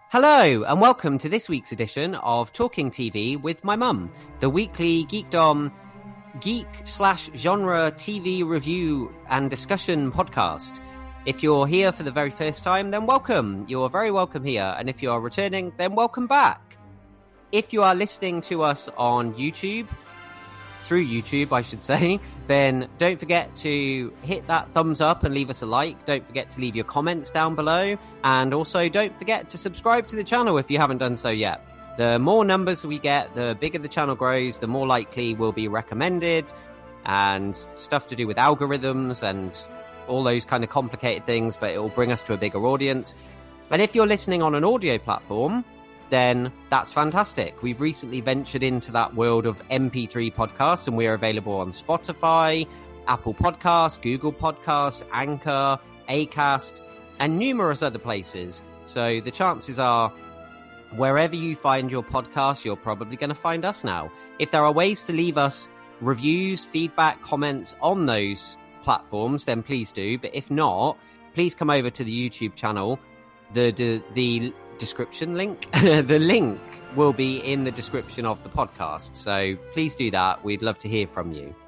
Hello, and welcome to this week's edition of Talking TV with my mum, the weekly geekdom geek/genre TV review and discussion podcast. If you're here for the very first time, then welcome. You're very welcome here. And if you're returning, then welcome back. If you are listening to us on YouTube, through YouTube, I should say, then don't forget to hit that thumbs up and leave us a like. Don't forget to leave your comments down below. And also don't forget to subscribe to the channel if you haven't done so yet. The more numbers we get, the bigger the channel grows, the more likely we'll be recommended, and stuff to do with algorithms and all those kind of complicated things, but it will bring us to a bigger audience. And if you're listening on an audio platform, then that's fantastic. We've recently ventured into that world of MP3 podcasts, and we are available on Spotify, Apple Podcasts, Google Podcasts, Anchor, Acast, and numerous other places. So the chances are, wherever you find your podcast, you're probably going to find us now. If there are ways to leave us reviews, feedback, comments on those platforms, then please do. But if not, please come over to the YouTube channel. The description link, the link will be in the description of the podcast. So please do that. We'd love to hear from you.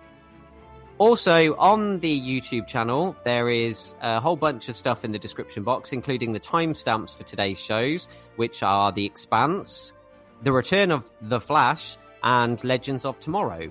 Also, on the YouTube channel, there is a whole bunch of stuff in the description box, including the timestamps for today's shows, which are The Expanse, The Return of The Flash, and Legends of Tomorrow.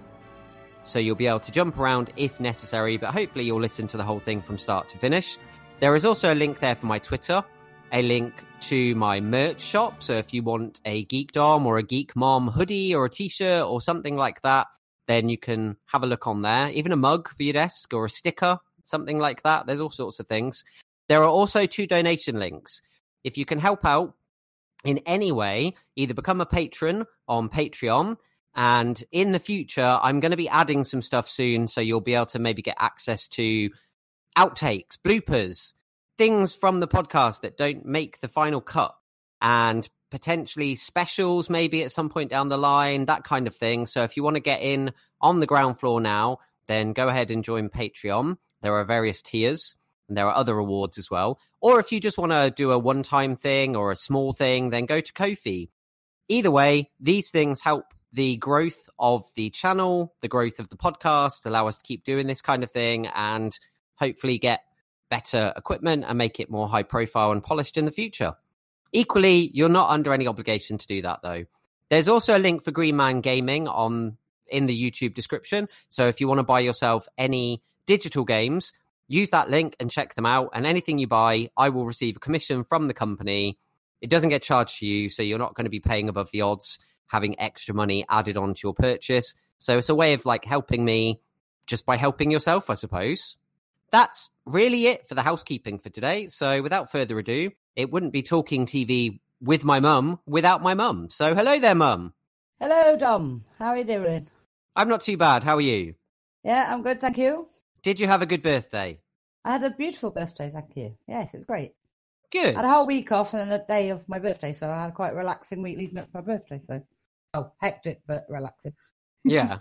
So you'll be able to jump around if necessary, but hopefully you'll listen to the whole thing from start to finish. There is also a link there for my Twitter, a link to my merch shop. So if you want a Geekdom or a Geek Mom hoodie or a t-shirt or something like that, then you can have a look on there. Even a mug for your desk or a sticker, something like that. There's all sorts of things. There are also 2 donation links. If you can help out in any way, either become a patron on Patreon, and in the future, I'm going to be adding some stuff soon, so you'll be able to maybe get access to outtakes, bloopers, things from the podcast that don't make the final cut, and potentially specials maybe at some point down the line, that kind of thing. So if you want to get in on the ground floor now, then go ahead and join Patreon. There are various tiers, and there are other rewards as well. Or if you just want to do a one-time thing or a small thing, then go to Ko-fi. Either way, these things help the growth of the channel, the growth of the podcast, allow us to keep doing this kind of thing, and hopefully get better equipment and make it more high profile and polished in the future. Equally, you're not under any obligation to do that, though. There's also a link for Green Man Gaming in the YouTube description. So if you want to buy yourself any digital games, use that link and check them out. And anything you buy, I will receive a commission from the company. It doesn't get charged to you, so you're not going to be paying above the odds, having extra money added on to your purchase. So it's a way of helping me just by helping yourself, I suppose. That's really it for the housekeeping for today. So without further ado, it wouldn't be Talking TV with my mum without my mum. So hello there, Mum. Hello, Dom. How are you doing? I'm not too bad. How are you? Yeah, I'm good, thank you. Did you have a good birthday? I had a beautiful birthday, thank you. Yes, it was great. Good. I had a whole week off and then a day of my birthday, so I had quite a relaxing week leading up to my birthday. So, hectic, but relaxing. Yeah.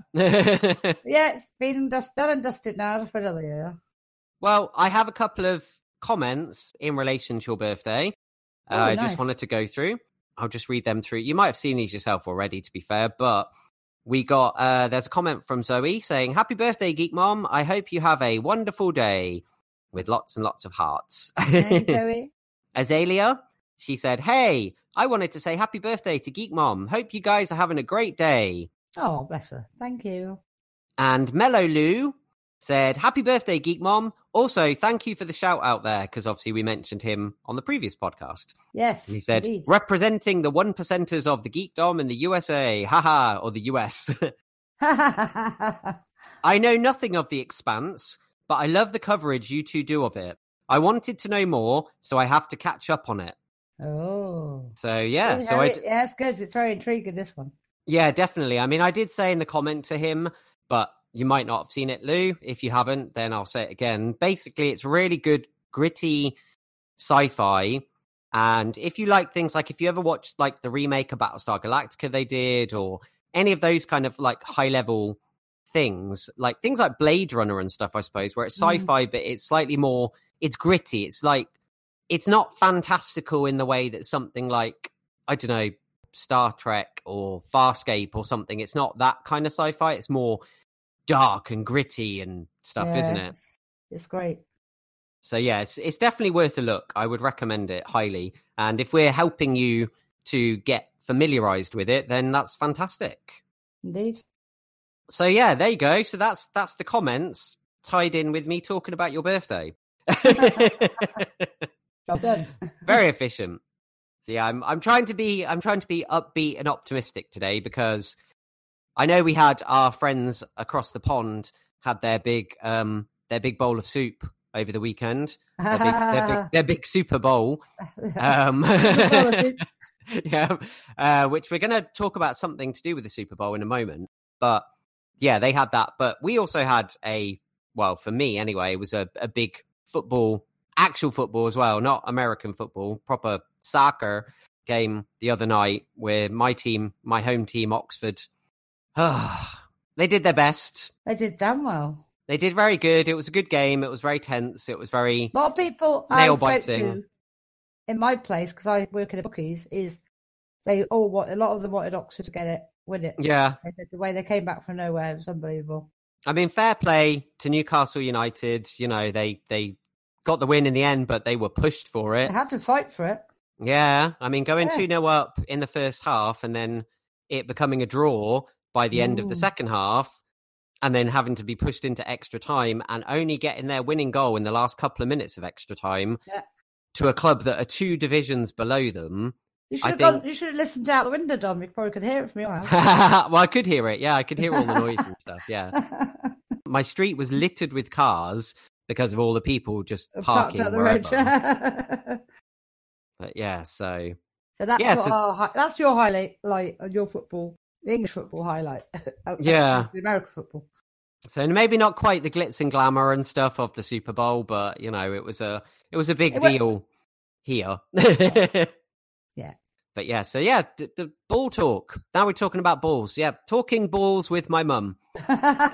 Yeah, it's been done and dusted now for another year. Well, I have a couple of comments in relation to your birthday. I just wanted to go through. I'll just read them through. You might have seen these yourself already, to be fair, but we got, there's a comment from Zoe saying, "Happy birthday, Geek Mom. I hope you have a wonderful day," with lots and lots of hearts. Hey, Zoe. Azalea, she said, "Hey, I wanted to say happy birthday to Geek Mom. Hope you guys are having a great day." Oh, bless her. Thank you. And Mellow Lou said, "Happy birthday, Geek Mom. Also, thank you for the shout out there," because obviously we mentioned him on the previous podcast. Yes, and he said, indeed. "Representing the 1%ers of the Geekdom in the USA, haha, or the US." "I know nothing of The Expanse, but I love the coverage you two do of it. I wanted to know more, so I have to catch up on it." Oh. So, yeah. Yeah, it's good. It's very intriguing, this one. Yeah, definitely. I mean, I did say in the comment to him, but you might not have seen it, Lou. If you haven't, then I'll say it again. Basically, it's really good, gritty sci-fi. And if you like things like, if you ever watched the remake of Battlestar Galactica they did, or any of those kind of high-level things like Blade Runner and stuff, I suppose, where it's sci-fi, but it's slightly more, it's gritty. It's not fantastical in the way that something like I don't know, Star Trek or Farscape or something. It's not that kind of sci-fi. It's more dark and gritty and stuff, isn't it? It's great. So yeah, it's definitely worth a look. I would recommend it highly. And if we're helping you to get familiarized with it, then that's fantastic. Indeed. So yeah, there you go. So that's the comments tied in with me talking about your birthday. Job done. Very efficient. So yeah, I'm trying to be upbeat and optimistic today because I know we had our friends across the pond had their big bowl of soup over the weekend. Their big Super Bowl. Yeah, which we're going to talk about something to do with the Super Bowl in a moment. But yeah, they had that. But we also had for me anyway, it was a big actual football as well, not American football, proper soccer game the other night where my home team, Oxford, they did their best. They did damn well. They did very good. It was a good game. It was very tense. It was very a lot of people nail-biting. In my place, because I work in the bookies, is a lot of them wanted Oxford to win it. Yeah. They said the way they came back from nowhere was unbelievable. I mean, fair play to Newcastle United. You know, they got the win in the end, but they were pushed for it. They had to fight for it. Yeah. I mean, going 2-0 up in the first half and then it becoming a draw by the end of the second half and then having to be pushed into extra time and only getting their winning goal in the last couple of minutes of extra time to a club that are 2 divisions below them. You should have listened out the window, Dom. You probably could hear it from your house. Well, I could hear it. Yeah, I could hear all the noise and stuff. Yeah. My street was littered with cars because of all the people just parking at the road. But yeah, so that's your highlight, like your football, the English football highlight. Yeah, the American football. So maybe not quite the glitz and glamour and stuff of the Super Bowl, but you know, it was a big deal here. Yeah. But yeah, so yeah, the ball talk. Now we're talking about balls. Yeah, talking balls with my mum. We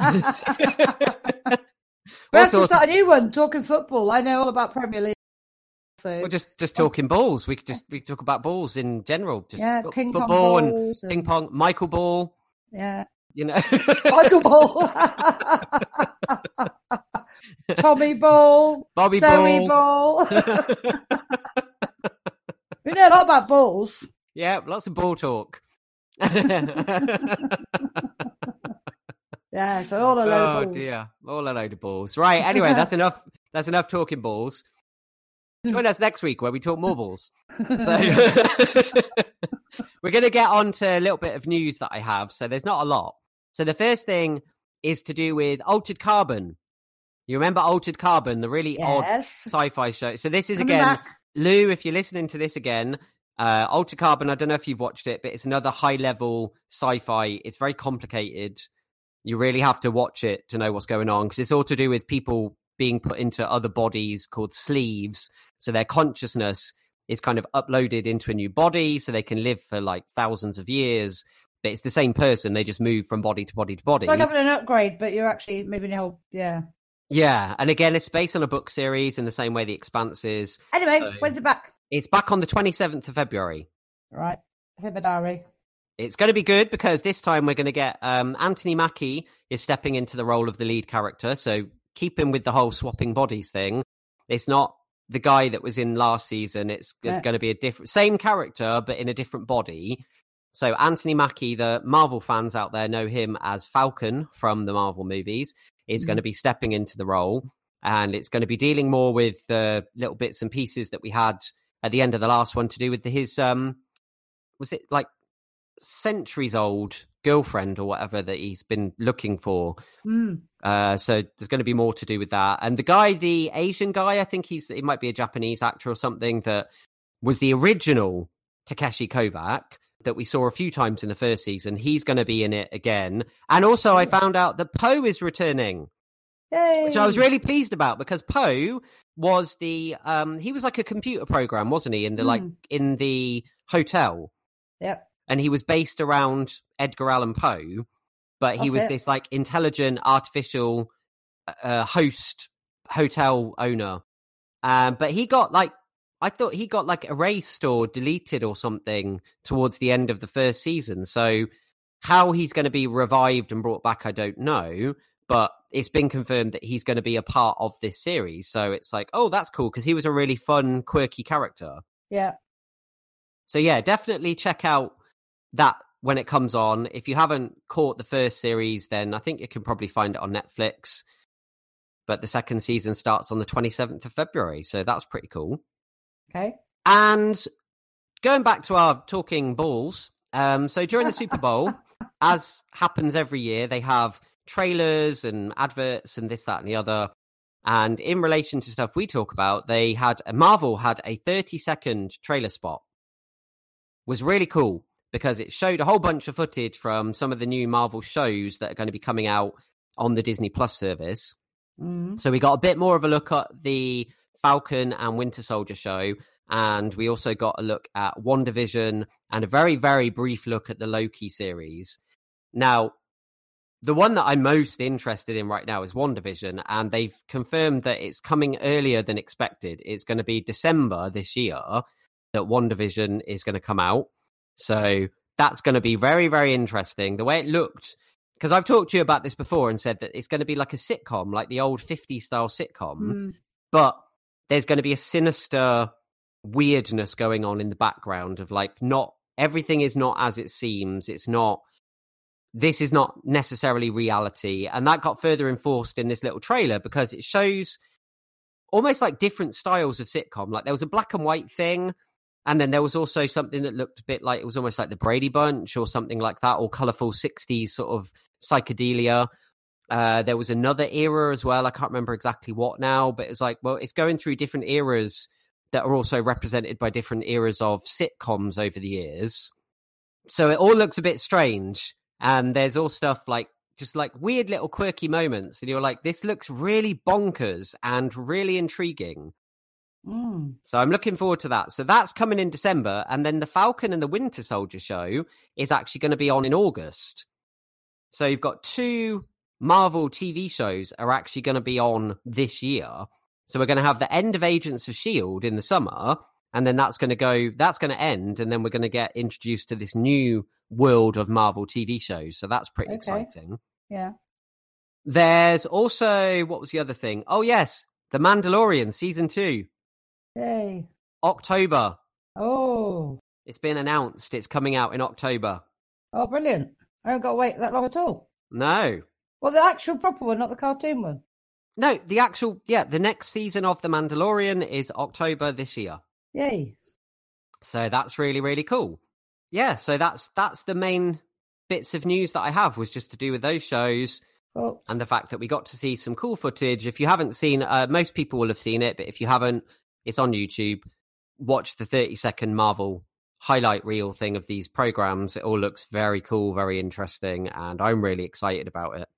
have to start a new one, talking football. I know all about Premier League. So we're just talking balls. We talk about balls in general. Just ping football pong and ping pong. Michael Ball. Yeah. You know, Michael Ball. Tommy Ball. Bobby Zoe Ball. We know a lot about balls. Yeah, lots of ball talk. Yeah, so all a load of balls. Oh dear, all a load of balls. Right, anyway, that's enough. That's enough talking balls. Join us next week where we talk more balls. So we're going to get on to a little bit of news that I have. So there's not a lot. So the first thing is to do with Altered Carbon. You remember Altered Carbon, the really odd sci-fi show? So this is back. Lou, if you're listening to this again, Altered Carbon, I don't know if you've watched it, but it's another high-level sci-fi. It's very complicated. You really have to watch it to know what's going on because it's all to do with people being put into other bodies called sleeves. So their consciousness is kind of uploaded into a new body so they can live for like thousands of years. But it's the same person. They just move from body to body to body. Like having an upgrade, but you're actually moving your whole, Yeah, and again, it's based on a book series in the same way The Expanse is. Anyway, when's it back? It's back on the 27th of February. Right. It's in my diary. It's going to be good because this time we're going to get Anthony Mackie is stepping into the role of the lead character. So keep him with the whole swapping bodies thing. It's not the guy that was in last season. It's going to be same character, but in a different body. So Anthony Mackie, the Marvel fans out there know him as Falcon from the Marvel movies, is going to be stepping into the role. And it's going to be dealing more with the little bits and pieces that we had at the end of the last one to do with his, was it like centuries old girlfriend or whatever that he's been looking for. So there's going to be more to do with that. And the guy, the Asian guy, I think he might be a Japanese actor or something that was the original Takeshi Kovac that we saw a few times in the first season. He's going to be in it again. And also I found out that Poe is returning. Yay. Which I was really pleased about because Poe was he was like a computer program, wasn't he? In the in the hotel. Yep. And he was based around Edgar Allan Poe, but he was this like intelligent artificial host hotel owner. But he got like I thought he got like erased or deleted or something towards the end of the first season. So how he's going to be revived and brought back, I don't know. But it's been confirmed that he's going to be a part of this series. So it's like, oh, that's cool, because he was a really fun, quirky character. Yeah. So yeah, definitely check out that when it comes on. If you haven't caught the first series, then I think you can probably find it on Netflix. But the second season starts on the 27th of February. So that's pretty cool. Okay. And going back to our talking balls. So during the Super Bowl, as happens every year, they have trailers and adverts and this, that, and the other. And in relation to stuff we talk about, Marvel had a 30-second trailer spot. Was really cool because it showed a whole bunch of footage from some of the new Marvel shows that are going to be coming out on the Disney Plus service. So we got a bit more of a look at the Falcon and Winter Soldier show. And we also got a look at WandaVision and a very, very brief look at the Loki series. Now, the one that I'm most interested in right now is WandaVision, and they've confirmed that it's coming earlier than expected. It's going to be December this year that WandaVision is going to come out. So that's going to be very, very interesting. The way it looked, because I've talked to you about this before and said that it's going to be like a sitcom, like the old 50s style sitcom, but there's going to be a sinister weirdness going on in the background of like, not everything is not as it seems. This is not necessarily reality. And that got further enforced in this little trailer because it shows almost like different styles of sitcom. Like there was a black and white thing. And then there was also something that looked a bit like, it was almost like the Brady Bunch or something like that, or colourful 60s sort of psychedelia. There was another era as well. I can't remember exactly what now, but it was like, well, it's going through different eras that are also represented by different eras of sitcoms over the years. So it all looks a bit strange. And there's all stuff like, just like weird little quirky moments. And you're like, this looks really bonkers and really intriguing. So I'm looking forward to that. So that's coming in December. And then the Falcon and the Winter Soldier show is actually going to be on in August. So you've got 2 Marvel TV shows are actually going to be on this year. So we're going to have the end of Agents of S.H.I.E.L.D. in the summer. And then that's going to end. And then we're going to get introduced to this new world of Marvel TV shows. So that's pretty exciting. Yeah. There's also, what was the other thing? Oh, yes. The Mandalorian season 2. Yay. October. Oh. It's been announced. It's coming out in October. Oh, brilliant. I haven't got to wait that long at all. No. Well, the actual proper one, not the cartoon one. No, the next season of The Mandalorian is October this year. Yay. So that's really, really cool. Yeah, so that's the main bits of news that I have, was just to do with those shows. Cool. And the fact that we got to see some cool footage. If you haven't seen, most people will have seen it, but if you haven't, it's on YouTube. Watch the 30-second Marvel highlight reel thing of these programs. It all looks very cool, very interesting, and I'm really excited about it.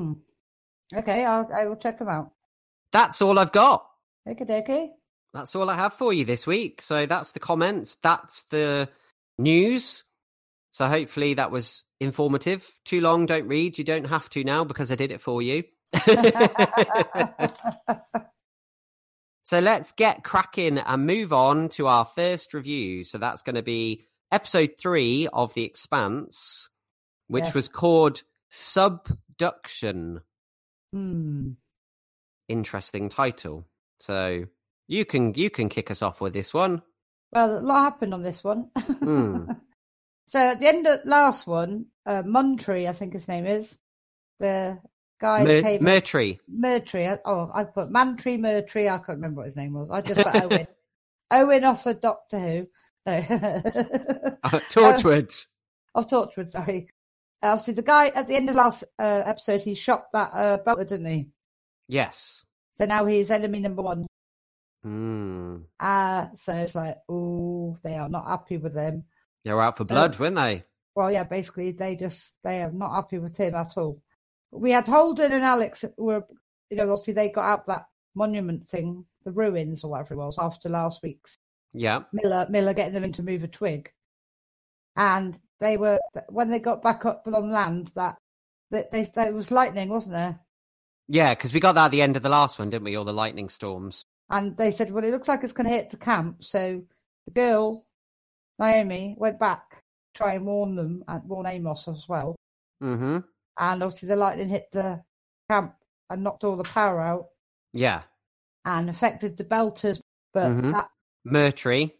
Okay, I will check them out. That's all I've got. Okay. That's all I have for you this week. So that's the comments. That's the news. So hopefully that was informative. Too long, don't read. You don't have to now because I did it for you. So let's get cracking and move on to our first review. So that's going to be episode 3 of The Expanse, which was called Subduction. Interesting title. So you can kick us off with this one. Well, a lot happened on this one. So at the end of last one, Muntry, I think his name is, the guy came... Murtry. I put Murtry. I can't remember what his name was. I just put Owen. Owen offered Doctor Who. No. Torchwood. Of Torchwood, sorry. Obviously, the guy at the end of last episode, he shot that belter, didn't he? Yes. So now he's enemy number 1. So it's like, they are not happy with them. They were out for blood, weren't they? Well, yeah, basically, they are not happy with him at all. We had Holden and Alex were, obviously they got out that monument thing, the ruins or whatever it was, after last week's. Yeah. Miller getting them in to move a twig. And they were, when they got back up on land, that there was lightning, wasn't there? Yeah, because we got that at the end of the last one, didn't we? All the lightning storms. And they said, well, it looks like it's going to hit the camp. So the girl, Naomi, went back to try and warn them and warn Amos as well. Mm-hmm. And obviously the lightning hit the camp and knocked all the power out. Yeah. And affected the Belters. But that Murtry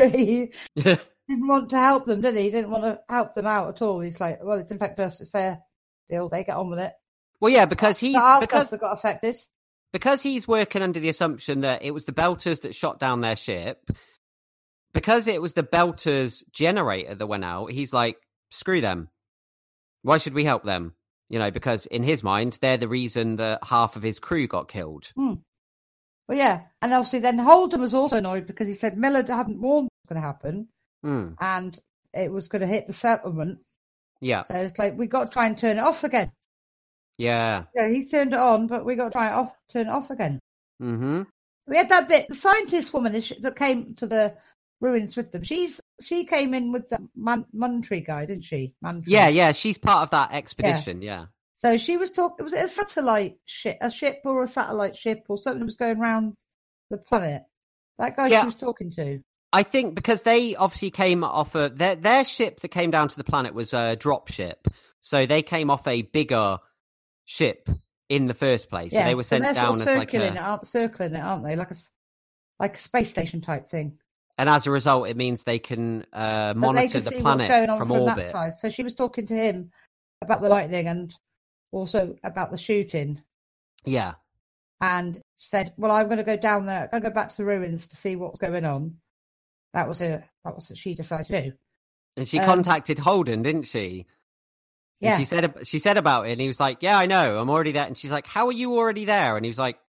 didn't want to help them, did he? He didn't want to help them out at all. He's like, well, it's affected us. It's their deal. They get on with it. Well, yeah, because our stuff that got affected. Because he's working under the assumption that it was the Belters that shot down their ship. Because it was the Belters generator that went out, he's like, screw them. Why should we help them? You know, because in his mind, they're the reason that half of his crew got killed. Well, yeah. And obviously then Holden was also annoyed because he said Miller hadn't warned what was going to happen. And it was going to hit the settlement. Yeah. So it's like, we got to try and turn it off again. Yeah. Yeah, he's turned it on, but we got to try and turn it off again. Mm-hmm. We had that bit. The scientist woman that came to the ruins with them. She came in with the Mantry guy, didn't she? Mantry. Yeah. She's part of that expedition. Yeah. So she was talking. Was it a satellite ship, a satellite ship, or something that was going around the planet? That guy she was talking to. I think because they obviously came off their ship that came down to the planet was a drop ship, so they came off a bigger ship in the first place. So they were sent down as circling it, aren't they? Like a space station type thing. And as a result, it means they can monitor the planet from orbit. That side. So she was talking to him about the lightning and also about the shooting. Yeah. And said, well, I'm going to go down there. I'm going to go back to the ruins to see what's going on. That was what she decided to do. And she contacted Holden, didn't she? Yeah. And she said about it, and he was like, yeah, I know, I'm already there. And she's like, how are you already there? And he was like,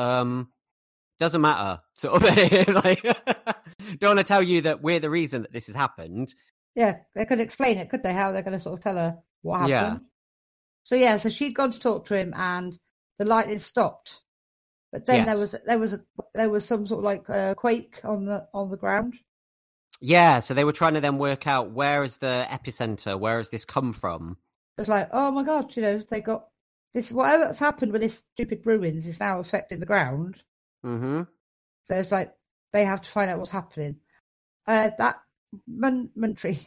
doesn't matter. Sort of like, don't want to tell you that we're the reason that this has happened. Yeah, they could explain it, could they? How they're going to sort of tell her what happened. Yeah. So she'd gone to talk to him, and the lightning stopped. But then there was some sort of like quake on the ground. Yeah, so they were trying to then work out where is the epicenter, where has this come from? It's like, oh my god, they got this. Whatever's happened with this stupid ruins is now affecting the ground. Mm-hmm. So it's like they have to find out what's happening. That Murtry.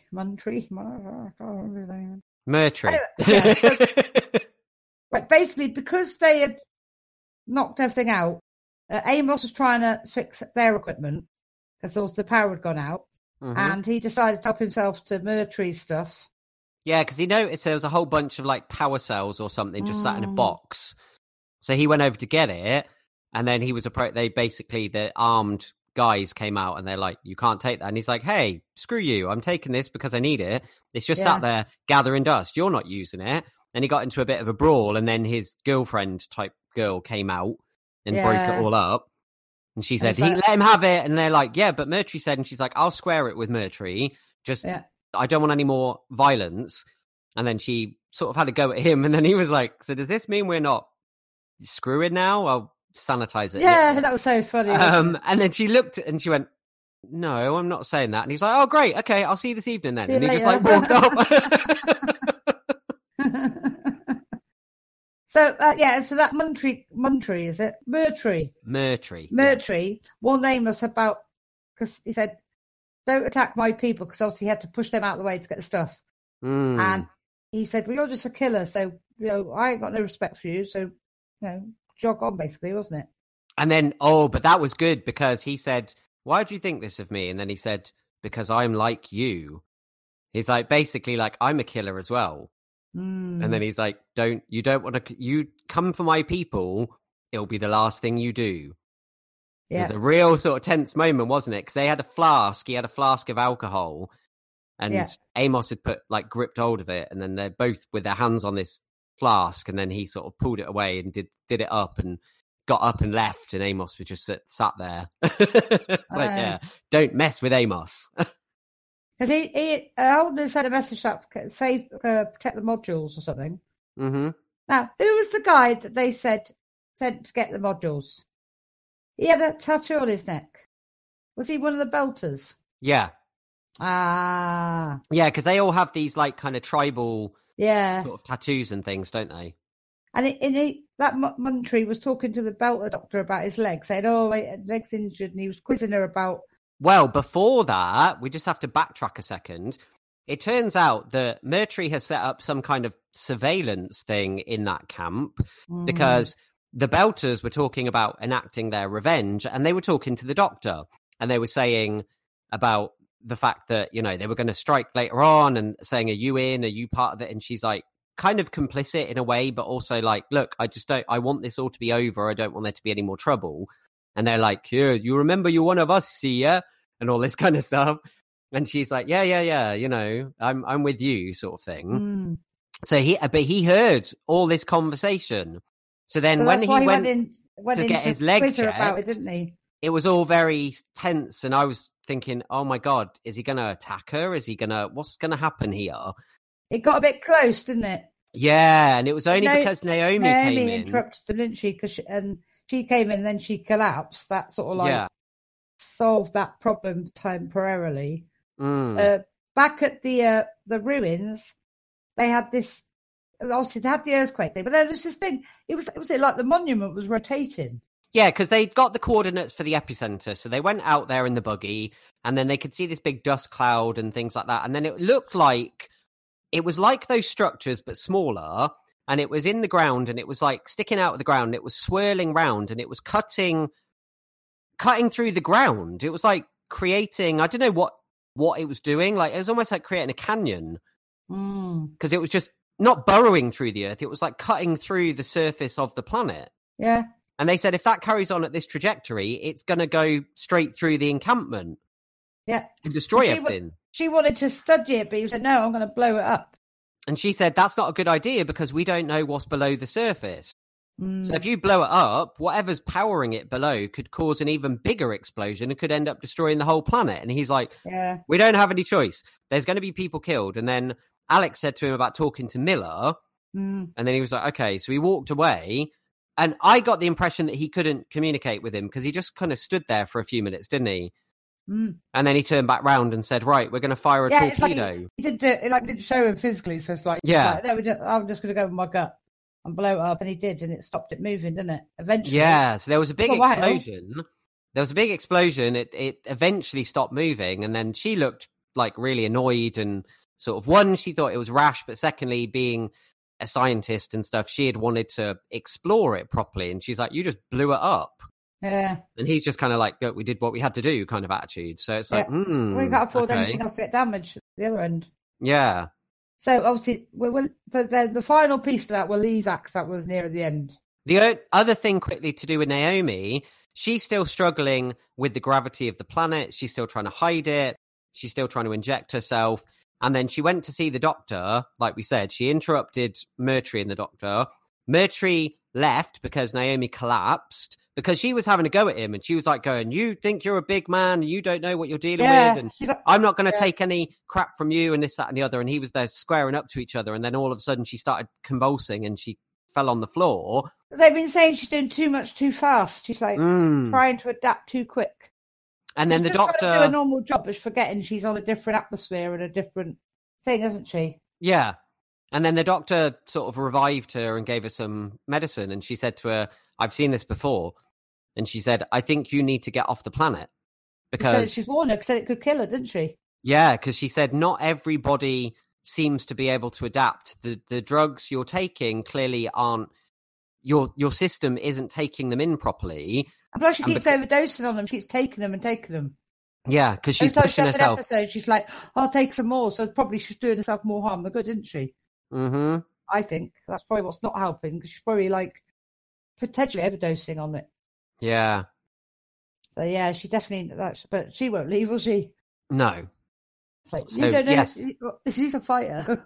Anyway, right, basically, because they had knocked everything out, Amos was trying to fix their equipment because the power had gone out, and he decided to help himself to Murtry's stuff. Yeah, because he noticed there was a whole bunch of like power cells or something just sat in a box. So he went over to get it, and then he was the armed guys came out and they're like, you can't take that. And he's like, hey, screw you, I'm taking this because I need it. It's just sat there gathering dust. You're not using it. And he got into a bit of a brawl, and then his girlfriend type girl came out and broke it all up. And she said, let him have it. And they're like, yeah, but Murtry said, and she's like, I'll square it with Murtry. Just, I don't want any more violence. And then she sort of had a go at him. And then he was like, so does this mean we're not screwing now? I'll sanitize it. Yeah, that was so funny. And then she looked and she went, no, I'm not saying that. And he's like, oh, great. Okay, I'll see you this evening then. And he just like walked off. So that Murtry, is it? Murtry warned Amos about, because he said, don't attack my people, because obviously he had to push them out of the way to get the stuff. And he said, well, you're just a killer, so I ain't got no respect for you, so jog on, basically, wasn't it? And then, but that was good, because he said, why do you think this of me? And then he said, because I'm like you. He's like, basically, like, I'm a killer as well. And then he's like, you come for my people, it'll be the last thing you do. Yeah. It was a real sort of tense moment, wasn't it? Because he had a flask of alcohol, and Amos had gripped hold of it, and then they're both with their hands on this flask, and then he sort of pulled it away and did it up and got up and left, and Amos was just sat there. It's don't mess with Amos. Because he Holden had a message up, protect the modules or something. Mm-hmm. Now, who was the guy that they sent to get the modules? He had a tattoo on his neck. Was he one of the Belters? Yeah. Ah. Yeah, because they all have these kind of tribal sort of tattoos and things, don't they? And that Muntry was talking to the Belter doctor about his leg, saying, "Oh, my leg's injured," and he was quizzing her about. Well, before that, we just have to backtrack a second. It turns out that Murtry has set up some kind of surveillance thing in that camp because the Belters were talking about enacting their revenge, and they were talking to the doctor, and they were saying about the fact that, you know, they were going to strike later on and saying, "Are you in? Are you part of it?" And she's like, kind of complicit in a way, but also like, "Look, I want this all to be over. I don't want there to be any more trouble." And they're like, "Yeah, you remember you're one of us, see ya?" And all this kind of stuff. And she's like, yeah, you know, I'm with you, sort of thing. So he heard all this conversation. So then when he went to get his leg checked, about it, didn't he? It was all very tense, and I was thinking, oh my God, is he going to attack her? What's going to happen here? It got a bit close, didn't it? Yeah, and it was only because Naomi came in. Interrupted them, didn't she? And she came in, then she collapsed. That sort of solved that problem temporarily. Back at the ruins, they had this. Obviously, they had the earthquake thing, but there was this thing. It was like the monument was rotating. Yeah, because they got the coordinates for the epicenter, so they went out there in the buggy, and then they could see this big dust cloud and things like that, and then it looked like it was like those structures but smaller, and it was in the ground, and it was like sticking out of the ground. It was swirling round, and it was cutting through the ground. It was like creating, I don't know what it was doing. Like, it was almost like creating a canyon, because it was just not burrowing through the earth. It was like cutting through the surface of the planet. Yeah. And they said if that carries on at this trajectory, it's going to go straight through the encampment. Yeah. And destroy everything. She wanted to study it, but he said, "No, I'm going to blow it up." And she said, "That's not a good idea because we don't know what's below the surface. So if you blow it up, whatever's powering it below could cause an even bigger explosion and could end up destroying the whole planet." And he's like, "We don't have any choice. There's going to be people killed." And then Alex said to him about talking to Miller. And then he was like, okay. So he walked away. And I got the impression that he couldn't communicate with him because he just kind of stood there for a few minutes, didn't he? And then he turned back round and said, "Right, we're going to fire a torpedo." Like he didn't show him physically. So it's like, no, I'm just going to go with my gut and blow it up. And he did. And it stopped it moving, didn't it? Eventually. Yeah. So there was a big explosion. There was a big explosion. It eventually stopped moving. And then she looked like really annoyed and sort of, one, she thought it was rash. But secondly, being a scientist and stuff, she had wanted to explore it properly, and she's like, "You just blew it up." Yeah. And he's just kind of like, "We did what we had to do," kind of attitude. So it's like, we can't afford anything else to get damaged at the other end. Yeah. So obviously, the final piece to that will leave that because that was near the end. The other thing quickly to do with Naomi, she's still struggling with the gravity of the planet. She's still trying to hide it. She's still trying to inject herself. And then she went to see the doctor, like we said. She interrupted Murtry and the doctor. Murtry left because Naomi collapsed, because she was having a go at him. And she was like going, "You think you're a big man, you don't know what you're dealing with. And like, I'm not going to take any crap from you," and this, that, and the other. And he was there squaring up to each other. And then all of a sudden she started convulsing and she fell on the floor. They've been saying she's doing too much too fast. She's like trying to adapt too quick. And then she's the doctor trying to do a normal job, but forgetting she's on a different atmosphere and a different thing, isn't she? Yeah. And then the doctor sort of revived her and gave her some medicine. And she said to her, "I've seen this before." And she said, "I think you need to get off the planet." Because she's warned her, because it could kill her, didn't she? Yeah, because she said not everybody seems to be able to adapt. The drugs you're taking clearly aren't, your system isn't taking them in properly. And plus she keeps overdosing on them. She keeps taking them. Yeah, because she's pushing herself. An episode, she's like, "I'll take some more." So probably she's doing herself more harm than good, isn't she? Mm-hmm. I think that's probably what's not helping, because she's probably like potentially overdosing on it. Yeah. So yeah, she definitely. But she won't leave, will she? No. It's like, you don't know. Yes. She's a fighter.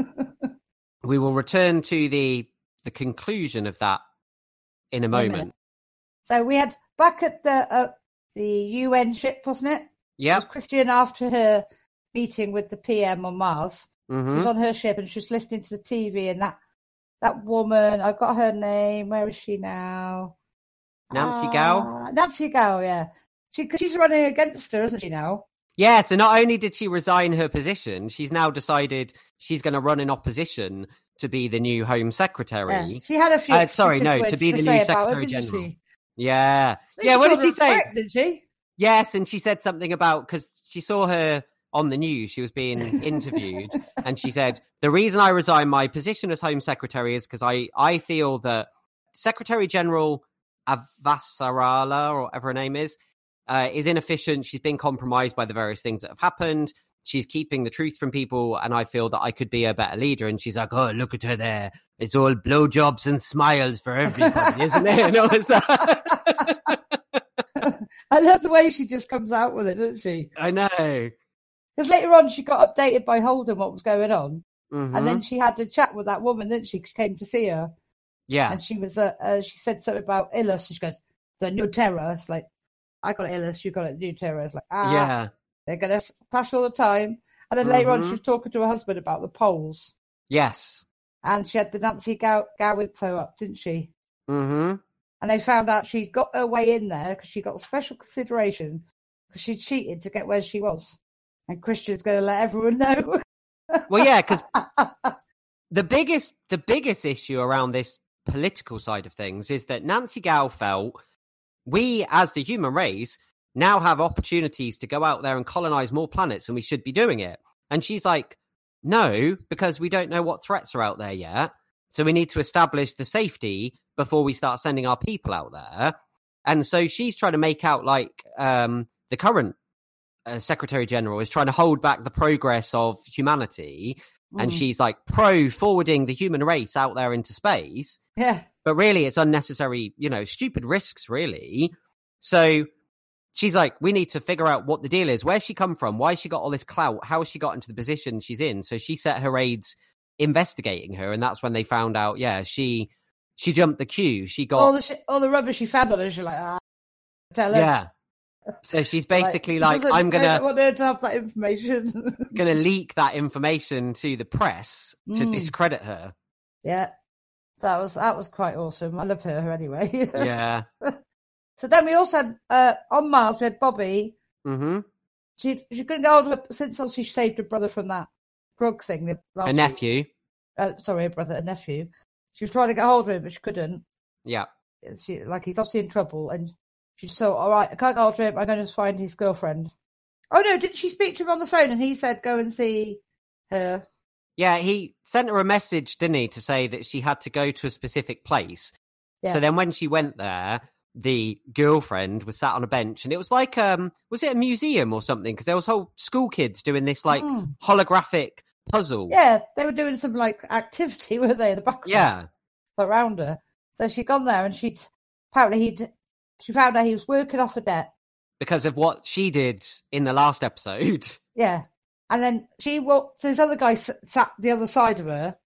We will return to the conclusion of that in a moment. So we had back at the UN ship, wasn't it? Yeah. It was Christian after her meeting with the PM on Mars. Mm-hmm. She was on her ship and she was listening to the TV, and that woman, I've got her name. Where is she now? Nancy Gao? Nancy Gao, yeah. She's running against her, isn't she now? Yeah, so not only did she resign her position, she's now decided she's going to run in opposition to be the new Home Secretary. Yeah. She had a few to be the new Secretary General. Yeah. Yeah, what did she say? Did she? Yes, and she said something about, because she saw her on the news, she was being interviewed, and she said, the reason I resigned my position as Home Secretary is because I feel that Secretary General Avasarala, or whatever her name is inefficient. She's been compromised by the various things that have happened. She's keeping the truth from people, and I feel that I could be a better leader. And she's like, oh, look at her there. It's all blowjobs and smiles for everybody, isn't it? And all that. I love the way she just comes out with it, doesn't she? I know. Because later on, she got updated by Holden what was going on. Mm-hmm. And then she had to chat with that woman, didn't she? She came to see her. Yeah. And she was, she said something about Illus. She goes, the new terror. It's like, I got Illus, you got a new terror. It's like, yeah. They're going to clash all the time. And then later on, she was talking to her husband about the polls. Yes. And she had the Nancy Gow info up, didn't she? Mm-hmm. And they found out she got her way in there because she got special consideration because she cheated to get where she was. And Christian's going to let everyone know. Well, yeah, because the biggest issue around this political side of things is that Nancy Gow felt we, as the human race, now have opportunities to go out there and colonize more planets, and we should be doing it. And she's like, no, because we don't know what threats are out there yet. So we need to establish the safety before we start sending our people out there. And so she's trying to make out like the current Secretary General is trying to hold back the progress of humanity. And she's like forwarding the human race out there into space. Yeah. But really, it's unnecessary, stupid risks, really. So she's like, we need to figure out what the deal is. Where's she come from? Why she got all this clout? How has she got into the position she's in? So she set her aides investigating her. And that's when they found out, she jumped the queue. She got all the rubbish she found on her. She's like, tell her. Yeah. So she's basically like I'm going to... I want her to have that information. Going to leak that information to the press to discredit her. Yeah. That was quite awesome. I love her anyway. Yeah. So then we also had, on Mars, we had Bobby. Mm-hmm. She couldn't get hold of her since obviously she saved her brother from that drug thing. A nephew. Sorry, a nephew. She was trying to get hold of him, but she couldn't. Yeah. He's obviously in trouble, and she's so, all right, I can't get hold of him, I'm going to find his girlfriend. Oh, no, didn't she speak to him on the phone, and he said, go and see her? Yeah, he sent her a message, didn't he, to say that she had to go to a specific place. Yeah. So then when she went there, the girlfriend was sat on a bench, and it was like, was it a museum or something? Because there was whole school kids doing this, holographic puzzle. Yeah, they were doing some, activity, weren't they, in the background? Yeah. Around her. So she'd gone there, and she found out he was working off a debt. Because of what she did in the last episode. Yeah. And then this other guy sat the other side of her.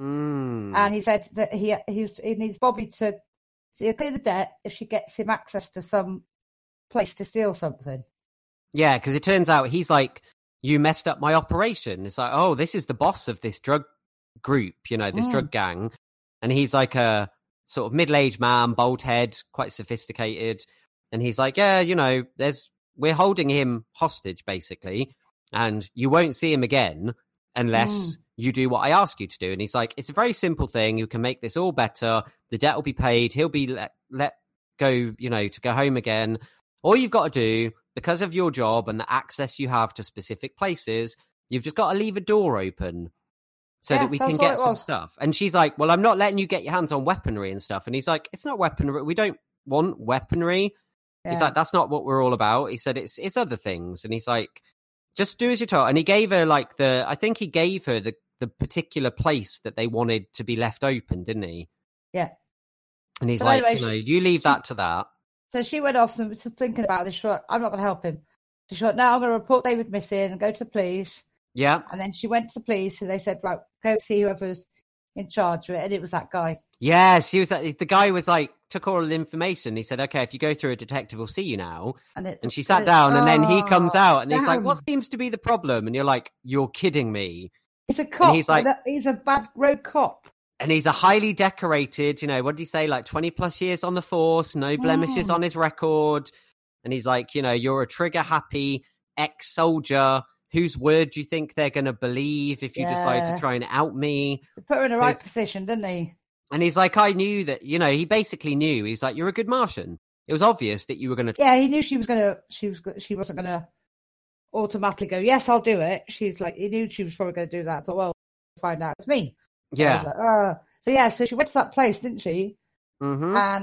And he said that he needs Bobby to clear the debt if she gets him access to some place to steal something. Yeah, because it turns out he's like, you messed up my operation. It's like, oh, this is the boss of this drug group, this drug gang. And he's like a sort of middle-aged man, bald head, quite sophisticated. And he's like, yeah, we're holding him hostage, basically. And you won't see him again unless you do what I ask you to do. And he's like, it's a very simple thing. You can make this all better. The debt will be paid. He'll be let go, to go home again. All you've got to do, because of your job and the access you have to specific places, you've just got to leave a door open so that we can get some stuff. And she's like, well, I'm not letting you get your hands on weaponry and stuff. And he's like, it's not weaponry. We don't want weaponry. Yeah. He's like, that's not what we're all about. He said, it's other things. And he's like, just do as you're told. And he gave her I think he gave her the particular place that they wanted to be left open, didn't he? Yeah. And he's you leave that to that. So she went off and was thinking about this. She thought, I'm not going to help him. So she thought, now I'm going to report David missing and go to the police. Yeah. And then she went to the police and they said, right, go see whoever's in charge of it. And it was that guy. Yeah, the guy was took all the information. He said, okay, if you go through a detective, we'll see you now. And she sat down and then he comes out and he's like, what seems to be the problem? And you're like, you're kidding me. He's a cop. And he's like, he's a bad road cop. And he's a highly decorated, what did he say? 20 plus years on the force, no blemishes on his record. And he's like, you're a trigger happy ex-soldier whose word do you think they're going to believe if you decide to try and out me? Put her in the right position, didn't he? And he's like, I knew that, he basically knew. He's like, you're a good Martian. It was obvious that you were going to. Yeah, he knew she wasn't going to automatically go, yes, I'll do it. She was like, he knew she was probably going to do that. I thought, well, we'll find out it's me. So yeah. So she went to that place, didn't she? Mm-hmm. And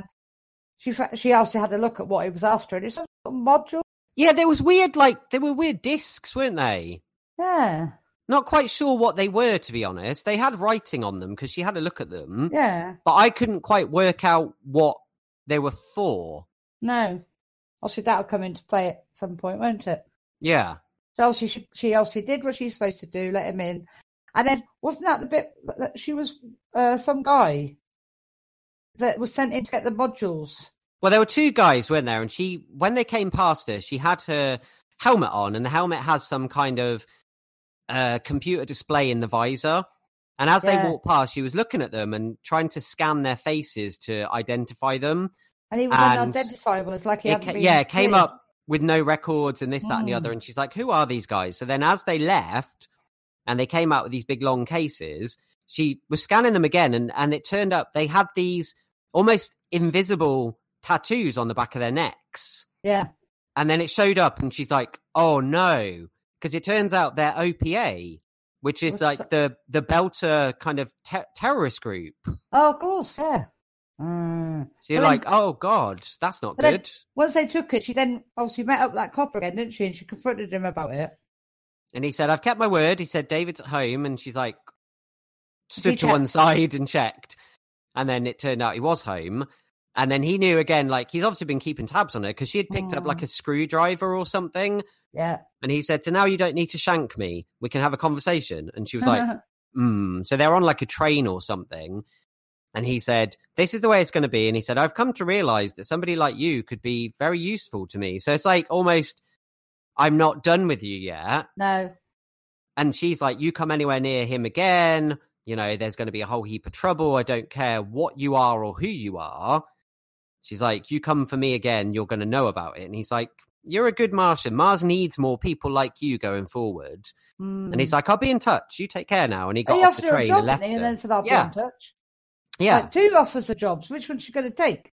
she also had a look at what he was after. And it's some module. Yeah, there were weird discs, weren't they? Yeah. Not quite sure what they were, to be honest. They had writing on them because she had a look at them. Yeah. But I couldn't quite work out what they were for. No. Obviously, that'll come into play at some point, won't it? Yeah. So obviously she obviously did what she was supposed to do, let him in. And then, wasn't that the bit that she was some guy that was sent in to get the modules? Well, there were two guys, weren't there? And when they came past her, she had her helmet on, and the helmet has some kind of computer display in the visor. And as they walked past, she was looking at them and trying to scan their faces to identify them. And he was unidentifiable. It's like he hadn't been it came up with no records and this, that, and the other. And she's like, who are these guys? So then as they left and they came out with these big, long cases, she was scanning them again. And it turned up they had these almost invisible tattoos on the back of their necks. Yeah. And then it showed up and she's like, oh, no. Because it turns out they're OPA, which is the Belter kind of terrorist group. Oh, of course, yeah. So you're like, oh, God, that's not good. Then, once they took it, she then obviously met up with that copper again, didn't she? And she confronted him about it. And he said, I've kept my word. He said, David's at home. And she's like, stood to one side and checked. And then it turned out he was home. And then he knew again, like, he's obviously been keeping tabs on her because she had picked up like a screwdriver or something. Yeah. And he said, so now you don't need to shank me. We can have a conversation. And she was like, So they're on like a train or something. And he said, this is the way it's going to be. And he said, I've come to realize that somebody like you could be very useful to me. So it's like almost, I'm not done with you yet. No. And she's like, you come anywhere near him again, there's going to be a whole heap of trouble. I don't care what you are or who you are. She's like, you come for me again, you're going to know about it. And he's like, you're a good Martian. Mars needs more people like you going forward. And he's like, I'll be in touch. You take care now. And he got off the train and left her. And then said, I'll be in touch. Yeah. Like 2 offers of jobs. Which one's she going to take?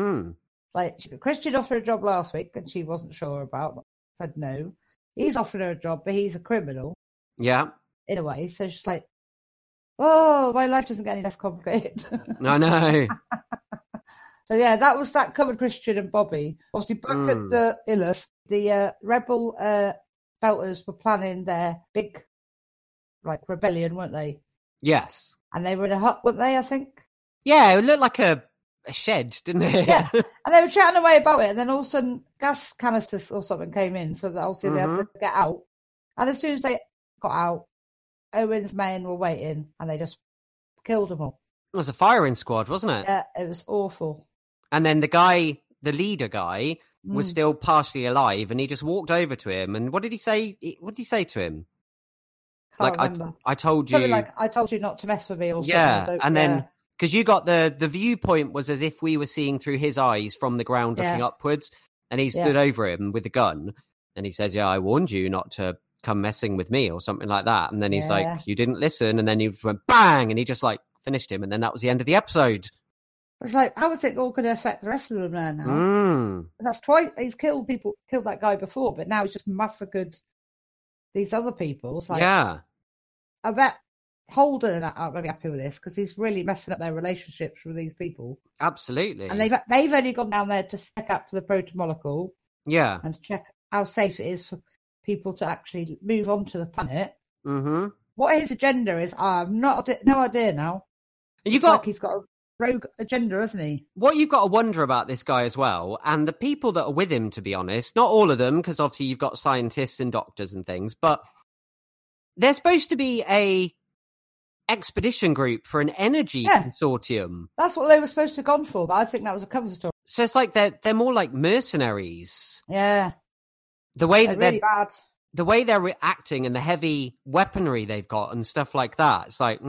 Like, Christian offered a job last week and she wasn't sure about. Said no. He's offered her a job, but he's a criminal. Yeah. In a way. So she's like, oh, my life doesn't get any less complicated. I know. So yeah, that covered Christian and Bobby. Obviously, back at the Illus, the rebel Belters were planning their big, rebellion, weren't they? Yes. And they were in a hut, weren't they, I think? Yeah, it looked like a shed, didn't it? Yeah. And they were chatting away about it, and then all of a sudden, gas canisters or something came in, so that obviously they had to get out. And as soon as they got out, Owen's men were waiting, and they just killed them all. It was a firing squad, wasn't it? Yeah, it was awful. And then the leader guy, was still partially alive, and he just walked over to him. And what did he say? What did he say to him? Can't remember. I told you. Something like, I told you not to mess with me or something. Yeah, and then, because you got the viewpoint was as if we were seeing through his eyes from the ground looking upwards, and he stood over him with the gun, and he says, yeah, I warned you not to come messing with me or something like that. And then he's like, you didn't listen, and then he went bang, and he just finished him, and then that was the end of the episode. It's like, how is it all going to affect the rest of them now? That's twice. He's killed that guy before, but now he's just massacred these other people. It's like, I bet Holden and that aren't going to be happy with this because he's really messing up their relationships with these people. Absolutely. And they've only gone down there to check out for the protomolecule. Yeah. And to check how safe it is for people to actually move on to the planet. Mm-hmm. What his agenda is, I have no idea now. And he's got a rogue agenda, hasn't he? What you've got to wonder about this guy as well, and the people that are with him, to be honest, not all of them, because obviously you've got scientists and doctors and things, but they're supposed to be a expedition group for an energy consortium. That's what they were supposed to have gone for, but I think that was a cover story. So it's like they're more like mercenaries. Yeah. The way that they're really bad. The way they're reacting and the heavy weaponry they've got and stuff like that, it's like,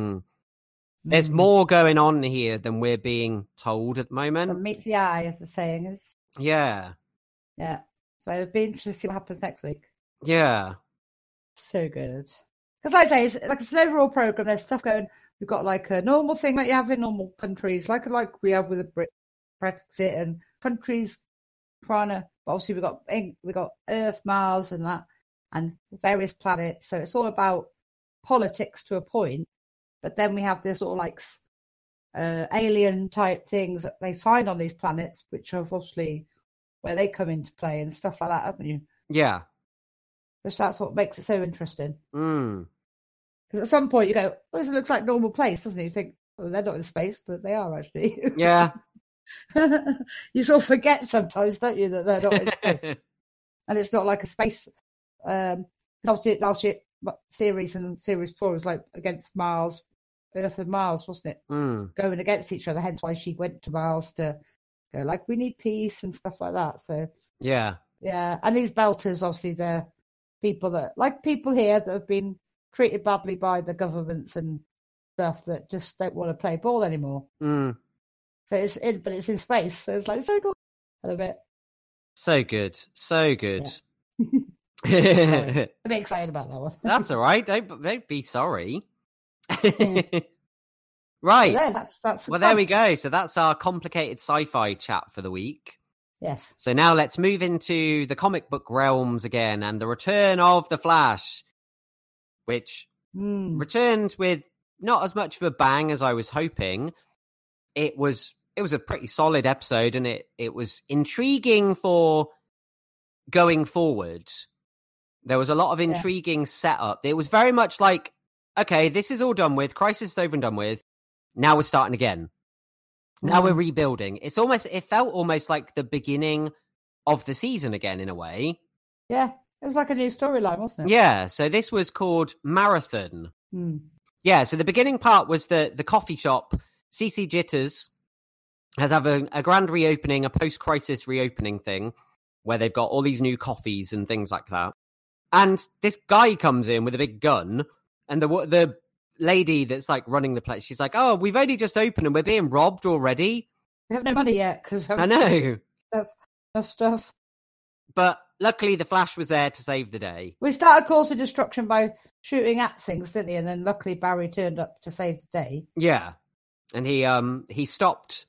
there's more going on here than we're being told at the moment. But meets the eye, as the saying is. Yeah. Yeah. So it'd be interesting to see what happens next week. Yeah. So good. Because like I say, it's an overall program. There's stuff going. We've got like a normal thing like you have in normal countries, like we have with the Brexit and countries trying to. Obviously, we got Earth, Mars, and that, and various planets. So it's all about politics to a point. But then we have this sort of like alien type things that they find on these planets, which are obviously where they come into play and stuff like that, haven't you? Yeah. Which that's what makes it so interesting. Mm. Because at some point you go, well, this looks like normal place, doesn't it? You think, well, they're not in space, but they are actually. Yeah. You sort of forget sometimes, don't you, that they're not in space. And it's not like a space. Obviously, last year, series 4 was like against Mars, Earth and Mars, wasn't it? Mm. Going against each other. Hence why she went to Mars to go, like, we need peace and stuff like that. So, yeah. And these belters, obviously, they're people that, like people here that have been treated badly by the governments and stuff that just don't want to play ball anymore. Mm. So but it's in space. So it's like, so cool. A little bit. So good. So good. Yeah. I'm excited about that one. That's all right. Don't be sorry. Right. That's well, there we go. So that's our complicated sci-fi chat for the week. Yes. So now let's move into the comic book realms again and the return of The Flash, which returned with not as much of a bang as I was hoping. It was a pretty solid episode, and it was intriguing for going forward. There was a lot of intriguing setup. It was very much like, okay, this is all done with. Crisis is over and done with. Now we're starting again. Now we're rebuilding. It felt almost like the beginning of the season again, in a way. Yeah, it was like a new storyline, wasn't it? Yeah, so this was called Marathon. Yeah, so the beginning part was the coffee shop. CC Jitters has a grand reopening, a post-crisis reopening thing, where they've got all these new coffees and things like that. And this guy comes in with a big gun, and the lady that's like running the place, she's like, "Oh, we've only just opened and we're being robbed already. We have no money yet because I know stuff." But luckily, the Flash was there to save the day. We started course of destruction by shooting at things, didn't he? And then luckily Barry turned up to save the day. Yeah, and he stopped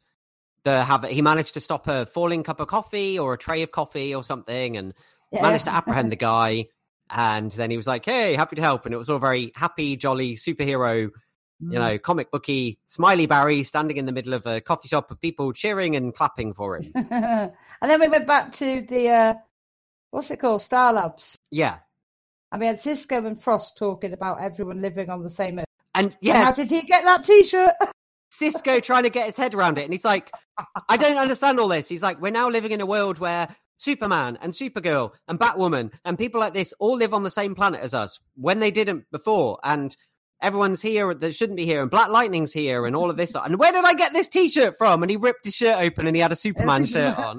he managed to stop a falling cup of coffee or a tray of coffee or something, and managed to apprehend the guy. And then he was like, "Hey, happy to help." And it was all very happy, jolly, superhero, comic booky, smiley Barry standing in the middle of a coffee shop of people cheering and clapping for him. And then we went back to the, what's it called? Star Labs. Yeah. And we had Cisco and Frost talking about everyone living on the same earth. And yes. How did he get that T-shirt? Cisco trying to get his head around it. And he's like, I don't understand all this. He's like, we're now living in a world where Superman and Supergirl and Batwoman and people like this all live on the same planet as us when they didn't before. And everyone's here that shouldn't be here. And Black Lightning's here and all of this. And where did I get this T-shirt from? And he ripped his shirt open and he had a Superman shirt on.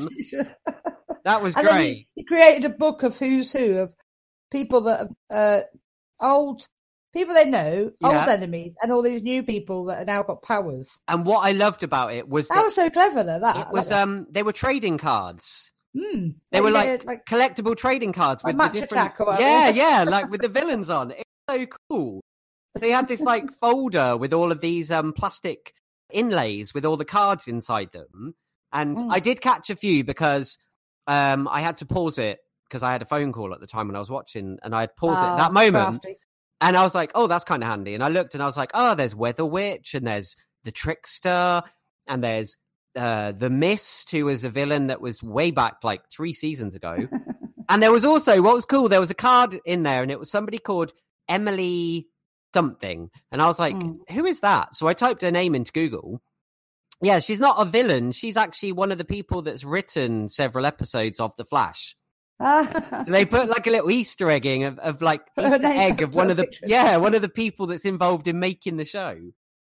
That was and great. Then he created a book of who's who of people that are old people they know, old enemies, and all these new people that have now got powers. And what I loved about it was that was so clever though. It was they were trading cards. They were like collectible trading cards with Match the different, Attack or whatever. like with the villains on. It's so cool. They had this like folder with all of these plastic inlays with all the cards inside them, and I did catch a few because I had to pause it because I had a phone call at the time when I was watching, and I had paused it at that moment, and I was like, "Oh, that's kind of handy." And I looked, and I was like, "Oh, there's Weather Witch, and there's the Trickster, and there's." The Mist, who was a villain that was way back like 3 seasons ago. And there was also, what was cool, there was a card in there and it was somebody called Emily something. And I was like, who is that? So I typed her name into Google. Yeah, she's not a villain. She's actually one of the people that's written several episodes of The Flash. So they put like a little Easter egging of like Easter egg of one of the people that's involved in making the show.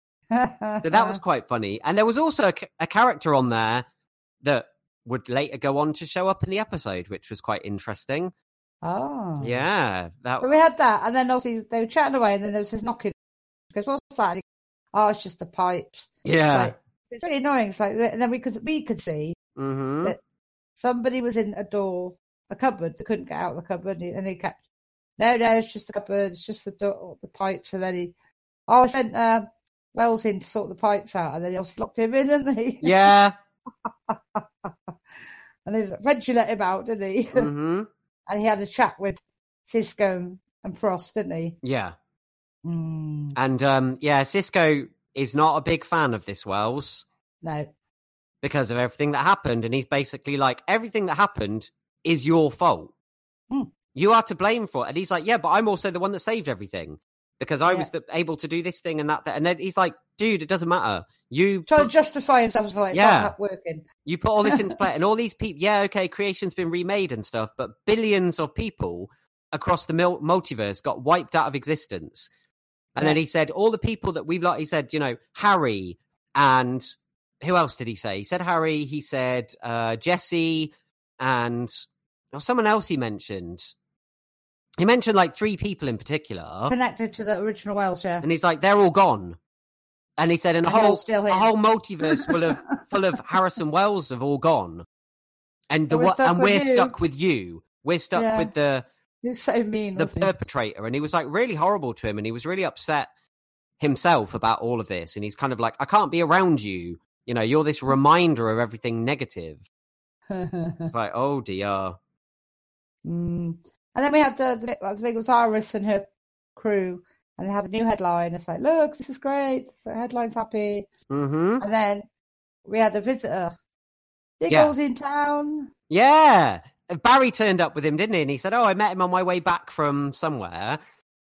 So that was quite funny. And there was also a character on there that would later go on to show up in the episode, which was quite interesting. Oh. Yeah. But we had that. And then obviously they were chatting away and then there was this knocking. Because what's that? Oh, it's just the pipes. Yeah. It's really annoying. It's like, and then we could see that somebody was in a cupboard that couldn't get out of the cupboard and he kept No, it's just the cupboard. It's just the pipes. And then I sent Wells in to sort the pipes out, and then he also locked him in, didn't he? Yeah. And he eventually let him out, didn't he? Mm-hmm. And he had a chat with Sisko and Frost, didn't he? Yeah. Mm. And Sisko is not a big fan of this Wells. No. Because of everything that happened. And he's basically like, everything that happened is your fault. Mm. You are to blame for it. And he's like, yeah, but I'm also the one that saved everything. Because I was able to do this thing and that. And then he's like, dude, it doesn't matter. You trying to justify himself, like, not working. You put all this into play. And all these people, creation's been remade and stuff. But billions of people across the multiverse got wiped out of existence. And then he said, all the people that we've he said, Harry and who else did he say? He said Harry, he said Jesse and someone else he mentioned. He mentioned like 3 people in particular. Connected to the original Wells, yeah. And he's like, they're all gone. And he said, and a whole multiverse full of Harrison Wells have all gone. And we're stuck with you. We're stuck with the... He's so mean. The perpetrator. And he was like really horrible to him. And he was really upset himself about all of this. And he's kind of like, I can't be around you. You're this reminder of everything negative. It's like, oh dear. And then we had I think it was Iris and her crew. And they had a new headline. It's like, look, this is great. The headline's happy. Mm-hmm. And then we had a visitor. Diggle's in town. Yeah. Barry turned up with him, didn't he? And he said, I met him on my way back from somewhere.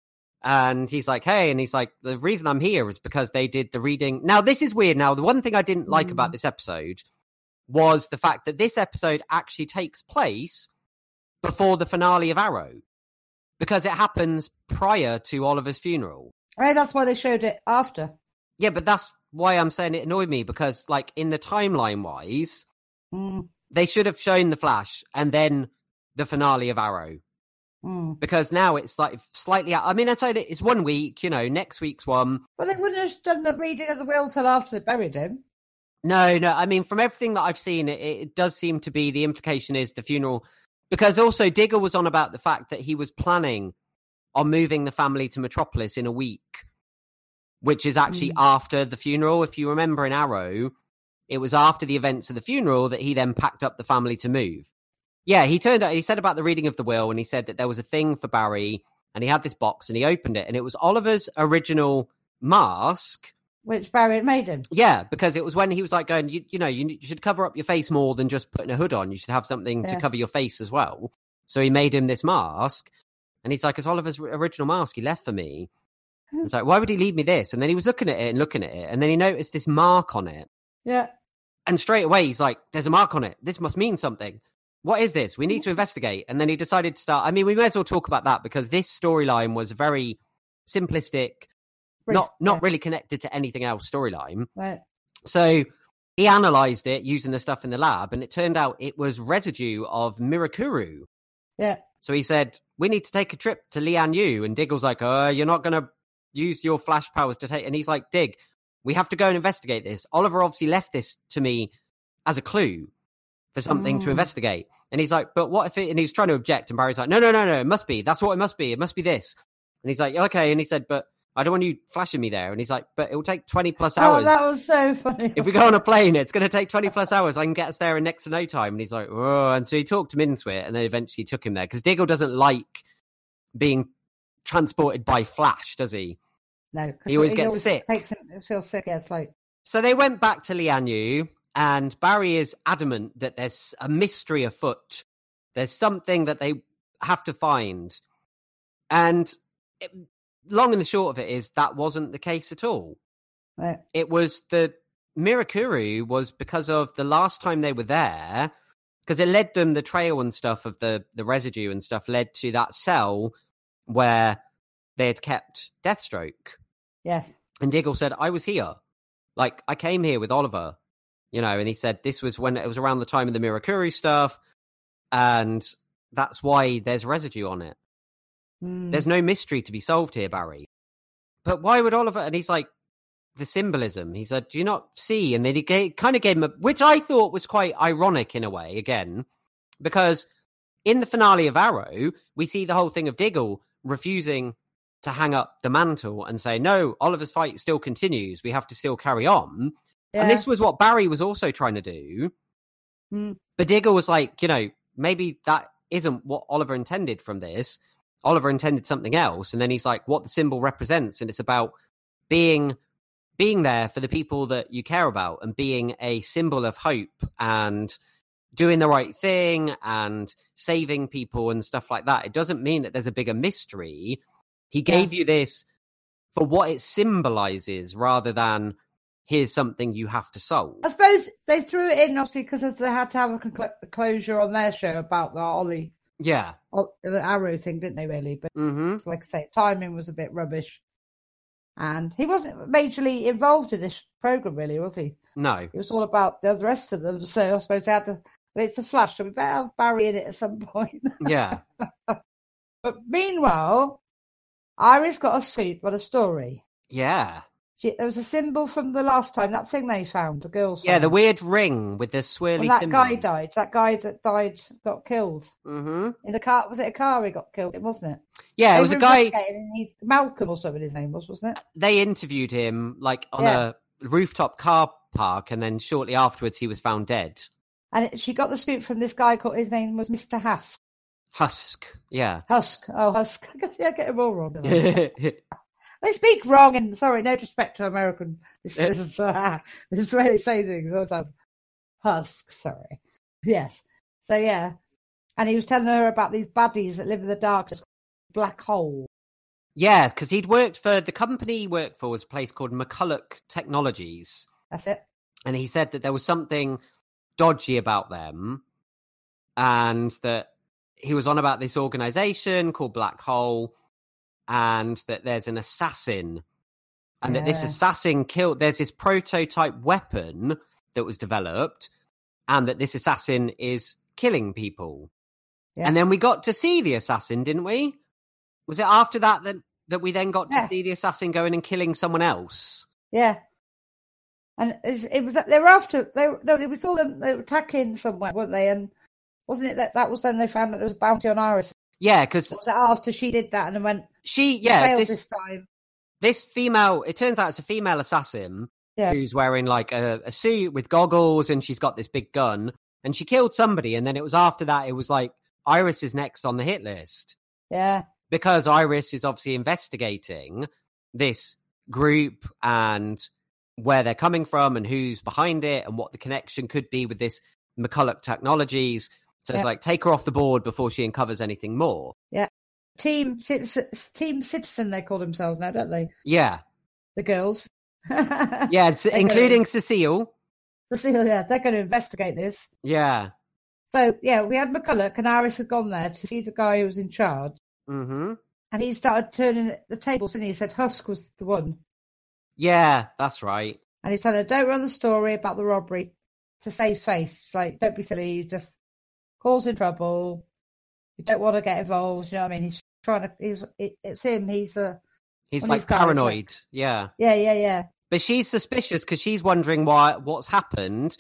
And he's like, hey. And he's like, the reason I'm here is because they did the reading. Now, this is weird. Now, the one thing I didn't like about this episode was the fact that this episode actually takes place before the finale of Arrow. Because it happens prior to Oliver's funeral. Right, that's why they showed it after. Yeah, but that's why I'm saying it annoyed me. Because, like, in the timeline-wise... They should have shown the Flash and then the finale of Arrow. Because now it's like slightly out. I mean, I said it's 1 week, next week's one. Well, they wouldn't have done the reading of the will till after they buried him. No. I mean, from everything that I've seen, it does seem to be the implication is the funeral. Because also Diggle was on about the fact that he was planning on moving the family to Metropolis in a week, which is actually after the funeral. If you remember in Arrow, it was after the events of the funeral that he then packed up the family to move. Yeah, he said about the reading of the will, and he said that there was a thing for Barry, and he had this box, and he opened it, and it was Oliver's original mask. Which Barry had made him. Yeah, because it was when he was like going, you should cover up your face more than just putting a hood on. You should have something to cover your face as well. So he made him this mask, and he's like, it's Oliver's original mask he left for me. It's like, why would he leave me this? And then he was looking at it, and then he noticed this mark on it. Yeah. And straight away, he's like, there's a mark on it. This must mean something. What is this? We need to investigate. And then he decided to start. I mean, we may as well talk about that because this storyline was very simplistic, not really connected to anything else storyline. Right. So he analysed it using the stuff in the lab, and it turned out it was residue of Mirakuru. Yeah. So he said, we need to take a trip to Lian Yu. And Diggle's like, you're not going to use your flash powers to take... And he's like, Dig, we have to go and investigate this. Oliver obviously left this to me as a clue for something to investigate. And he's like, but what if it... And he's trying to object. And Barry's like, no, it must be. That's what it must be. It must be this. And he's like, okay. And he said, but I don't want you flashing me there. And he's like, but it will take 20 plus hours. Oh, that was so funny. If we go on a plane, it's going to take 20 plus hours. I can get us there in next to no time. And he's like, oh. And so he talked him into it. And then eventually took him there. Because Diggle doesn't like being transported by Flash, does he? No. He always gets sick. It feels sick, yeah, it's like... So they went back to Lian Yu, and Barry is adamant that there's a mystery afoot. There's something that they have to find. And long and the short of it is that wasn't the case at all. Right. It was the Mirakuru was because of the last time they were there, because it led them, the trail and stuff of the residue and stuff led to that cell where they had kept Deathstroke. Yes. And Diggle said, I was here. Like, I came here with Oliver, and he said this was when it was around the time of the Mirakuru stuff, and that's why there's residue on it. There's no mystery to be solved here, Barry. But why would Oliver... And he's like, the symbolism. He said, do you not see? And then he kind of gave him which I thought was quite ironic in a way, again, because in the finale of Arrow, we see the whole thing of Diggle refusing to hang up the mantle and say, no, Oliver's fight still continues. We have to still carry on. Yeah. And this was what Barry was also trying to do. But Diggle was like, maybe that isn't what Oliver intended from this. Oliver intended something else. And then he's like, what the symbol represents. And it's about being there for the people that you care about and being a symbol of hope and doing the right thing and saving people and stuff like that. It doesn't mean that there's a bigger mystery. He gave you this for what it symbolizes rather than here's something you have to solve. I suppose they threw it in, obviously, because they had to have a closure on their show about the Ollie. Yeah. The Arrow thing, didn't they, really? But like I say, timing was a bit rubbish. And he wasn't majorly involved in this programme, really, was he? No. It was all about the rest of them. So I suppose they had to... But it's the Flash, so we better have Barry in it at some point. Yeah. But meanwhile... Iris got a suit, but a story. Yeah. There was a symbol from the last time, that thing they found, the girls found. Yeah, the weird ring with the swirly that symbol. guy died. That guy that died got killed. In the car. Was it a car he got killed in, wasn't it? Yeah, it was a guy... Malcolm or something his name was, wasn't it? They interviewed him on a rooftop car park, and then shortly afterwards he was found dead. And she got the scoop from this guy called, his name was Mr. Husk. Husk, yeah. Husk. Oh, Husk. I get it all wrong. They speak wrong, and sorry, no disrespect to American. This is the way they say things. Always have Husk, sorry. Yes. So, yeah. And he was telling her about these baddies that live in the darkness, Black Hole. Yeah, because he'd worked for, the company he worked for was a place called McCulloch Technologies. That's it. And he said that there was something dodgy about them, and that he was on about this organization called Black Hole, and that there's an assassin, and that this assassin there's this prototype weapon that was developed, and that this assassin is killing people. Yeah. And then we got to see the assassin, didn't we? Was it after that we then got to see the assassin going and killing someone else? Yeah. And it was we saw them, they were attacking somewhere, weren't they? And wasn't it that was then they found that there was a bounty on Iris? Yeah, because was that after she did that and then went, failed this time. This female, it turns out it's a female assassin who's wearing like a suit with goggles, and she's got this big gun, and she killed somebody, and then it was after that, it was like, Iris is next on the hit list. Yeah. Because Iris is obviously investigating this group and where they're coming from and who's behind it and what the connection could be with this McCulloch Technologies. So it's like, take her off the board before she uncovers anything more. Yeah. Team Citizen, they call themselves now, don't they? Yeah. The girls. Yeah, including Cecile. Cecile, yeah. They're going to investigate this. Yeah. So, yeah, we had McCulloch, and Iris had gone there to see the guy who was in charge. Mm-hmm. And he started turning the tables, and he said Husk was the one. Yeah, that's right. And he said, don't run the story about the robbery to save face. It's like, don't be silly, you just causing trouble. You don't want to get involved, you know what I mean? He's trying to, it's him, he's like paranoid, yeah. Yeah. But she's suspicious because she's wondering what's happened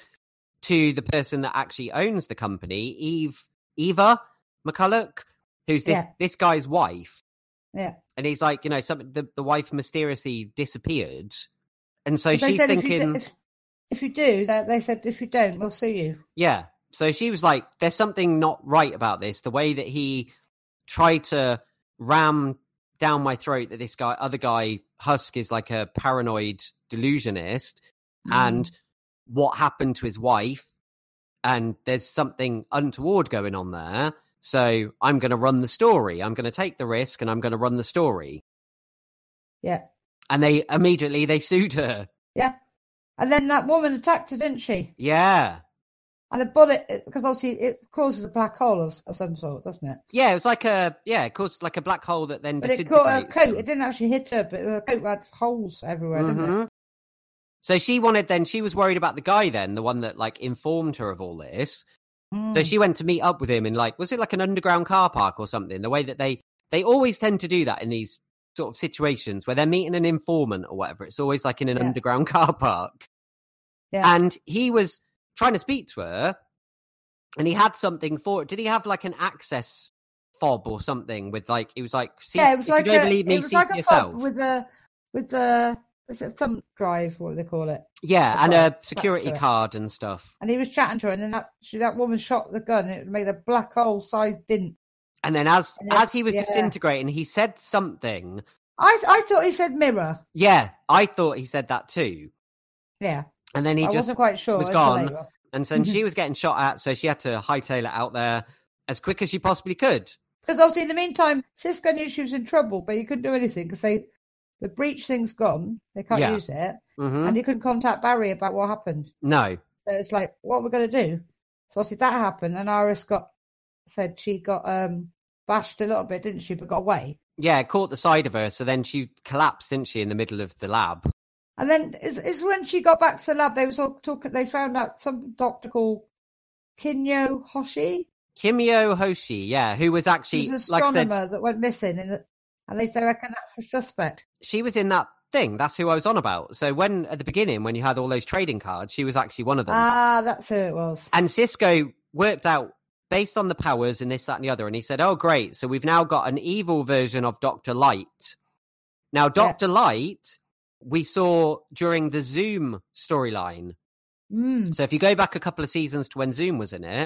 to the person that actually owns the company, Eva McCulloch, who's this guy's wife. Yeah. And he's like, the wife mysteriously disappeared. And so she's thinking... If you do, they said, if you don't, we'll sue you. Yeah. So she was like, there's something not right about this. The way that he tried to ram down my throat that this other guy, Husk, is like a paranoid delusionist. And what happened to his wife. And there's something untoward going on there. So I'm going to run the story. I'm going to take the risk and I'm going to run the story. Yeah. And they immediately sued her. Yeah. And then that woman attacked her, didn't she? Yeah. And the bullet, because obviously it causes a black hole of some sort, doesn't it? Yeah, it was like it caused like a black hole that then disintegrates. But it caught her coat. It didn't actually hit her, but her coat had holes everywhere, didn't it? So she was worried about the guy then, the one that like informed her of all this. So she went to meet up with him in like, was it like an underground car park or something? The way that they always tend to do that in these sort of situations where they're meeting an informant or whatever. It's always like in an underground car park. Yeah. And he was trying to speak to her and he had something for it. Did he have like an access fob or something with like, it was like, see, it was like you don't believe me, it was see like for a yourself. fob with the thumb drive, what do they call it? Yeah, That's and right. a security card and stuff. And he was chatting to her, and then that woman shot the gun, and it made a black hole-sized dint. And then as he was disintegrating, he said something. I thought he said mirror. Yeah, I thought he said that too. Yeah. And then I wasn't quite sure. Was gone. And so she was getting shot at, so she had to hightail it out there as quick as she possibly could. Because obviously in the meantime, Cisco knew she was in trouble, but he couldn't do anything because the breach thing's gone. They can't use it. Mm-hmm. And he couldn't contact Barry about what happened. No. So it's like, what are we going to do? So obviously that happened, and Iris said she got bashed a little bit, didn't she, but got away. Yeah, it caught the side of her, so then she collapsed, didn't she, in the middle of the lab. And then is when she got back to the lab, they was all talking. They found out some doctor called Kimyo Hoshi. Kimyo Hoshi, yeah, who was actually an astronomer that went missing, and they reckon that's the suspect. She was in that thing. That's who I was on about. So at the beginning, when you had all those trading cards, she was actually one of them. Ah, that's who it was. And Cisco worked out based on the powers and this, that, and the other. And he said, "Oh, great! So we've now got an evil version of Dr. Light." Now, Dr. Light, we saw during the Zoom storyline. So if you go back a couple of seasons to when Zoom was in it,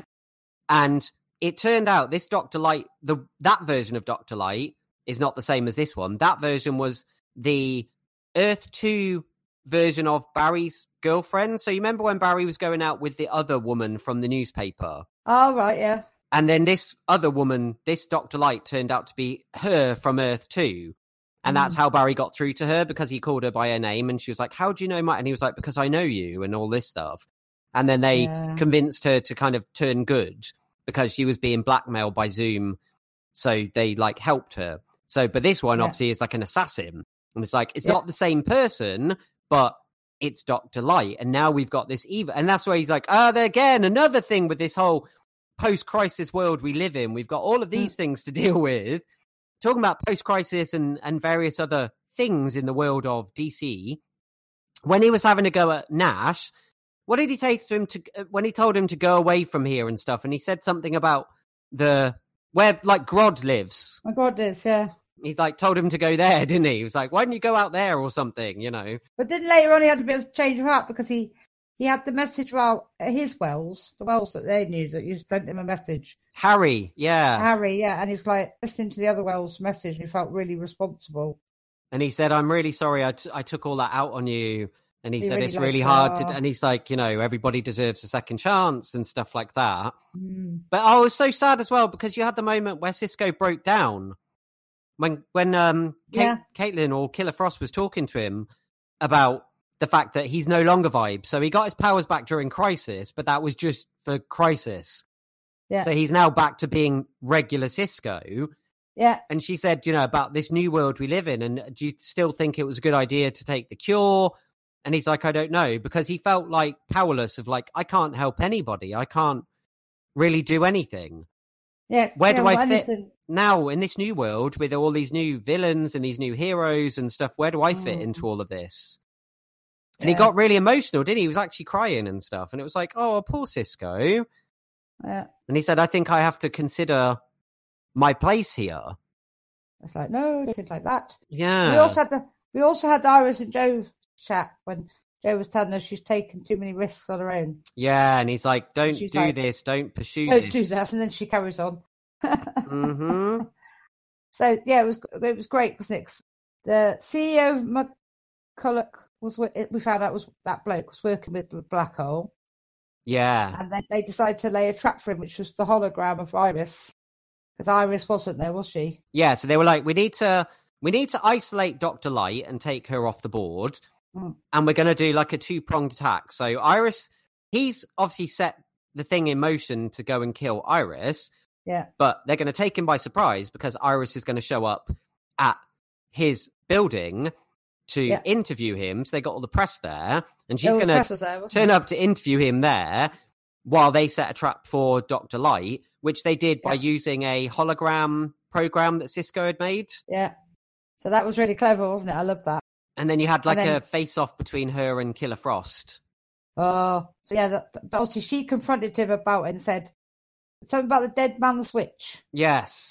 and it turned out this Dr. Light, that version of Dr. Light is not the same as this one. That version was the Earth 2 version of Barry's girlfriend. So you remember when Barry was going out with the other woman from the newspaper? Oh, right, yeah. And then this other woman, this Dr. Light, turned out to be her from Earth 2. And that's how Barry got through to her, because he called her by her name. And she was like, "How do you know my..." And he was like, "Because I know you," and all this stuff. And then they convinced her to kind of turn good because she was being blackmailed by Zoom. So they like helped her. So, but this one obviously is like an assassin. And it's like, it's not the same person, but it's Dr. Light. And now we've got this evil. And that's where he's like, again, another thing with this whole post-crisis world we live in. We've got all of these things to deal with. Talking about post-crisis and various other things in the world of DC. When he was having a go at Nash, what did he say to him when he told him to go away from here and stuff? And he said something about where like Grodd lives. My God is, yeah. He like told him to go there, didn't he? He was like, "Why don't you go out there or something?" You know. But didn't later on he had a bit of change of heart because he had the message about his wells, the wells that they knew, that you sent him a message. Harry, yeah. And he was like listening to the other wells' message, and he felt really responsible. And he said, "I'm really sorry I took all that out on you." And he said, "It's really hard to..." And he's like, you know, everybody deserves a second chance and stuff like that. But I was so sad as well because you had the moment where Cisco broke down when Caitlin or Killer Frost was talking to him about the fact that he's no longer Vibe. So he got his powers back during Crisis, but that was just for Crisis. Yeah. So he's now back to being regular Cisco. Yeah. And she said, you know, about this new world we live in. And do you still think it was a good idea to take the cure? And he's like, "I don't know," because he felt like powerless of like, I can't help anybody. I can't really do anything. Yeah. Where do I fit now in this new world with all these new villains and these new heroes and stuff? Where do I fit into all of this? And he got really emotional, didn't he? He was actually crying and stuff. And it was like, oh, poor Cisco. Yeah. And he said, "I think I have to consider my place here." It's like, no, it's like that. Yeah. We also had the Iris and Joe chat when Joe was telling her she's taken too many risks on her own. Yeah, and he's like, don't do this, don't pursue this. Don't do that, and then she carries on. Mm-hmm. So, yeah, it was great, wasn't it? The CEO of McCulloch we found out was that bloke was working with the Black Hole. Yeah. And then they decided to lay a trap for him, which was the hologram of Iris. Because Iris wasn't there, was she? Yeah, so they were like, we need to isolate Dr. Light and take her off the board. And we're going to do like a two-pronged attack. So Iris, he's obviously set the thing in motion to go and kill Iris. Yeah. But they're going to take him by surprise because Iris is going to show up at his building to interview him. So they got all the press there. And she's going to turn up to interview him there while they set a trap for Dr. Light, which they did by using a hologram program that Cisco had made. Yeah. So that was really clever, wasn't it? I love that. And then you had like a face-off between her and Killer Frost. Oh, so yeah, obviously she confronted him about it and said something about the dead man, the switch. Yes.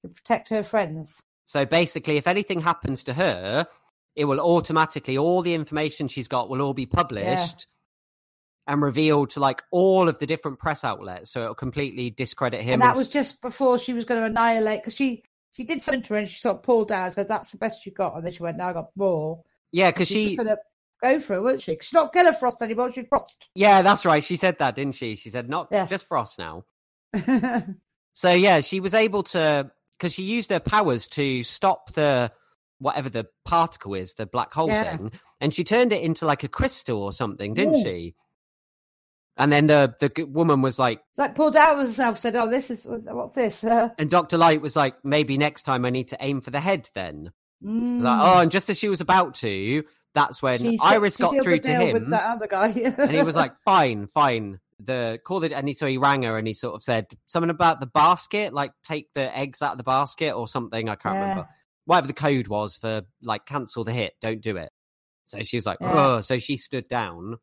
to protect her friends. So basically, if anything happens to her, it will automatically, all the information she's got will all be published and revealed to like all of the different press outlets. So it'll completely discredit him. And that was just before she was going to annihilate, because she did something to her and she sort of pulled out. So that's the best you got. And then she went, no, I got more. Yeah, because she's going to go for it, wasn't she? She's not Killer Frost anymore. She's Frost. Yeah, that's right. She said that, didn't she? She said, not just Frost now. So yeah, she was able to, because she used her powers to stop whatever the particle is, the black hole thing, and she turned it into like a crystal or something, didn't she? And then the woman was like... pulled out of herself, said, oh, what's this? And Dr. Light was like, maybe next time I need to aim for the head then. Like, and just as she was about to, that's when Iris got through to him. With that other guy. And he was like, fine. So he rang her and he sort of said something about the basket, like take the eggs out of the basket or something. I can't remember. Whatever the code was for like cancel the hit, don't do it. So she was like, oh, so she stood down.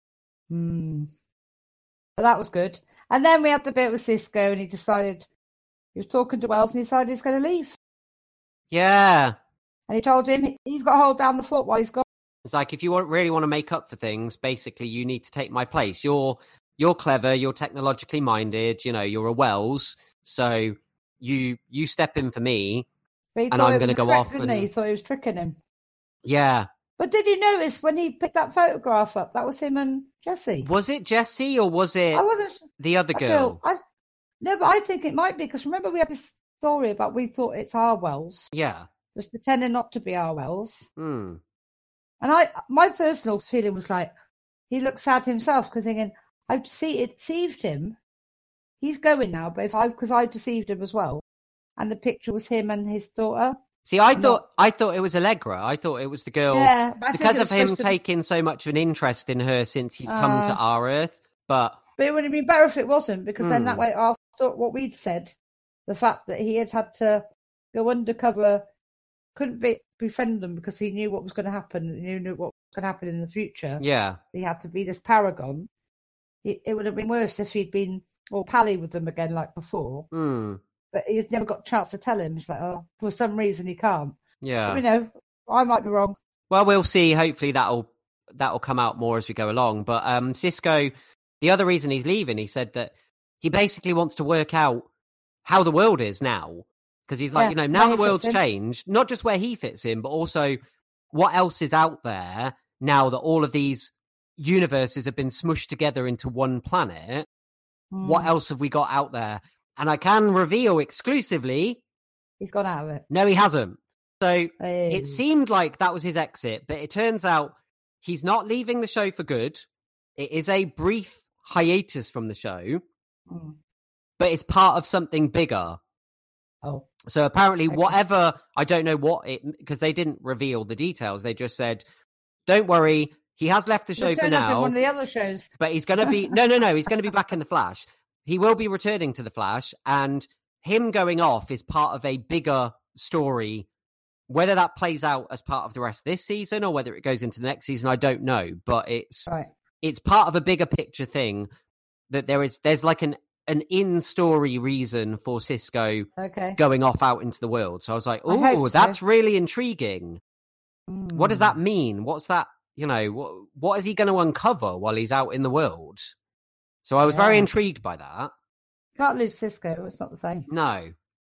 But that was good. And then we had the bit with Cisco and he was talking to Wells and he decided he's going to leave. Yeah. And he told him he's got to hold down the fort while he's gone. It's like, if you really want to make up for things, basically you need to take my place. You're clever, you're technologically minded, you're a Wells, so you step in for me, and I'm going to go off. He thought he was tricking him. Yeah. But did you notice when he picked that photograph up, that was him and Jesse? Was it Jesse or was it the other girl? No, but I think it might be, because remember we had this story about we thought it's our Wells. Yeah. Just pretending not to be our Wells. Hmm. And my personal feeling was like, he looked sad himself, because thinking, it deceived him. He's going now, but because I deceived him as well. And the picture was him and his daughter. See, I thought it was Allegra. I thought it was the girl. Yeah, because of him taking so much of an interest in her since he's come to our Earth. But it would have been better if it wasn't, because then that way, after what we'd said, the fact that he had to go undercover, couldn't befriend them because he knew what was going to happen. He knew what was going to happen in the future. Yeah. He had to be this paragon. It would have been worse if he'd been all pally with them again like before. But he's never got a chance to tell him. It's like, for some reason he can't. Yeah. But, I might be wrong. Well, we'll see. Hopefully that'll come out more as we go along. But Cisco, the other reason he's leaving, he said that he basically wants to work out how the world is now. Because he's like, now the world's changed, not just where he fits in, but also what else is out there now that all of these universes have been smushed together into one planet. What else have we got out there? And I can reveal exclusively, he's gone out of it. No, he hasn't. So it seemed like that was his exit, but it turns out he's not leaving the show for good. It is a brief hiatus from the show, but it's part of something bigger. Oh. So apparently whatever, I don't know because they didn't reveal the details. They just said, don't worry, he has left the show for now. Up in one of the other shows. But he's going to be, no, he's going to be back in The Flash. He will be returning to The Flash, and him going off is part of a bigger story. Whether that plays out as part of the rest of this season or whether it goes into the next season, I don't know. But it's part of a bigger picture thing that there's like an in-story reason for Cisco going off out into the world. So I was like, oh, that's really intriguing. What does that mean? What's that? What is he going to uncover while he's out in the world? So I was very intrigued by that. Can't lose Cisco. It's not the same. No.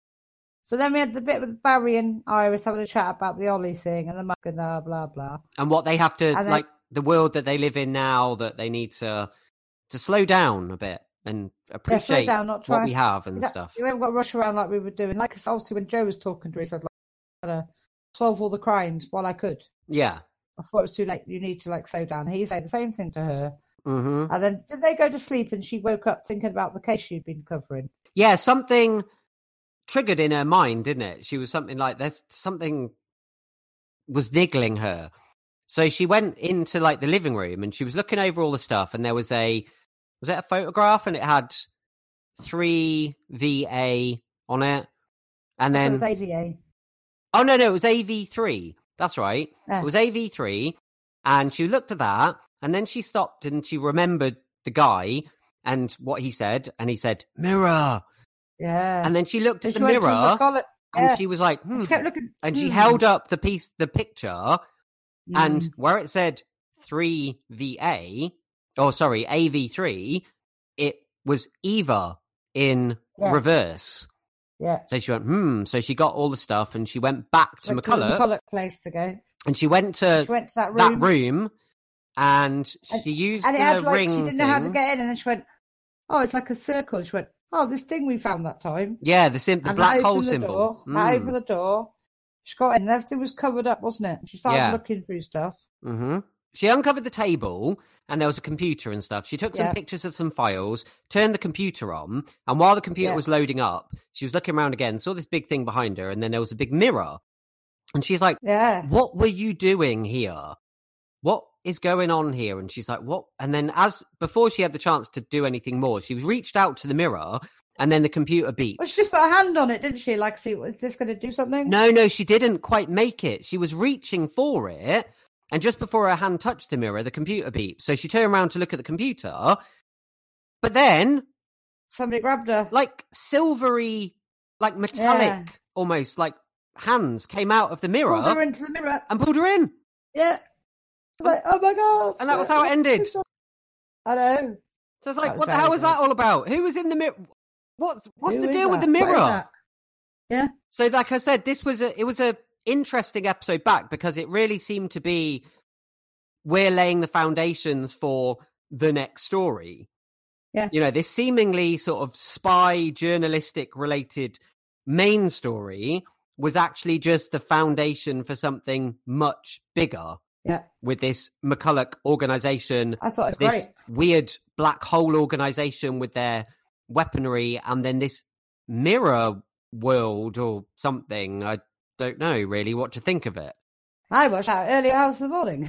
So then we had the bit with Barry and Iris having a chat about the Ollie thing and the mug and blah, blah. And what they have to, the world that they live in now, that they need to slow down a bit and appreciate what we have and stuff. You haven't got to rush around like we were doing. Like, obviously, when Joe was talking to her, he said, I'm going to solve all the crimes while I could. Yeah. I thought it was too late. You need to, slow down. He said the same thing to her. Mm-hmm. And then did they go to sleep and she woke up thinking about the case she'd been covering? Yeah, something triggered in her mind, didn't it? She was something like, something was niggling her. So she went into the living room and she was looking over all the stuff, and there was it a photograph, and it had 3VA on it. And then it was AVA. Oh no, it was AV3. That's right. Yeah. It was AV3. And she looked at that, and then she stopped and she remembered the guy and what he said, and he said, mirror. Yeah. And then she looked at the mirror And she was like, She kept looking. And she held up the picture, and where it said 3VA, AV3, it was Eva in reverse. Yeah. So she went, So she got all the stuff, and she went back to McCulloch. McCulloch place to go. And she went to that room, and she used and it the had, ring. She didn't know how to get in, and then she went, "Oh, it's like a circle." She went, "Oh, this thing we found that time." Yeah, the black hole symbol. That opened the door. She got in, and everything was covered up, wasn't it? She started looking through stuff. Mm-hmm. She uncovered the table, and there was a computer and stuff. She took some pictures of some files, turned the computer on, and while the computer was loading up, she was looking around again, saw this big thing behind her, and then there was a big mirror. And she's like, "What were you doing here? What is going on here?" And she's like, "What?" And then before she had the chance to do anything more, she reached out to the mirror, and then the computer beeped. Well, she just put her hand on it, didn't she? Like, see, is this going to do something? No, she didn't quite make it. She was reaching for it, and just before her hand touched the mirror, the computer beeped. So she turned around to look at the computer, but then somebody grabbed her. Like silvery, like metallic, almost like hands came out of the mirror. Pulled her into the mirror. And pulled her in. Yeah. Like, oh my God. And that was how it ended. I know. So it's like, what the hell was that all about? Who was in the mirror? What's the deal with the mirror? Yeah. So like I said, it was a interesting episode back because it really seemed to be we're laying the foundations for the next story. Yeah. You know, this seemingly sort of spy journalistic related main story was actually just the foundation for something much bigger. Yeah. With this McCulloch organization. I thought it was this weird black hole organization with their weaponry, and then this mirror world or something. I don't know really what to think of it. I watched out early hours of the morning.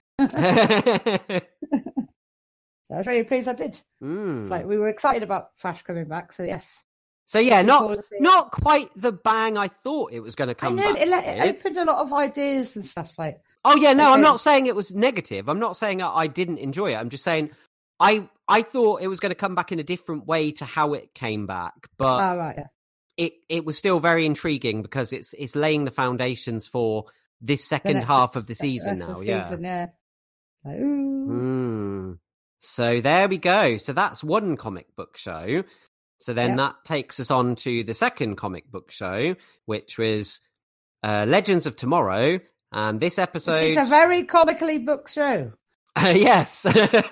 So I was very pleased I did. It's like we were excited about Flash coming back, so yes. So yeah, not quite the bang I thought it was going to come back. It opened a lot of ideas and stuff like. Oh yeah, no, I'm not saying it was negative. I'm not saying I didn't enjoy it. I'm just saying I thought it was going to come back in a different way to how it came back, but it was still very intriguing because it's laying the foundations for this second half of the season now. Like, ooh. So there we go. So that's one comic book show. So then that takes us on to the second comic book show, which was Legends of Tomorrow. And this episode... It's a very comically booked show. Yes.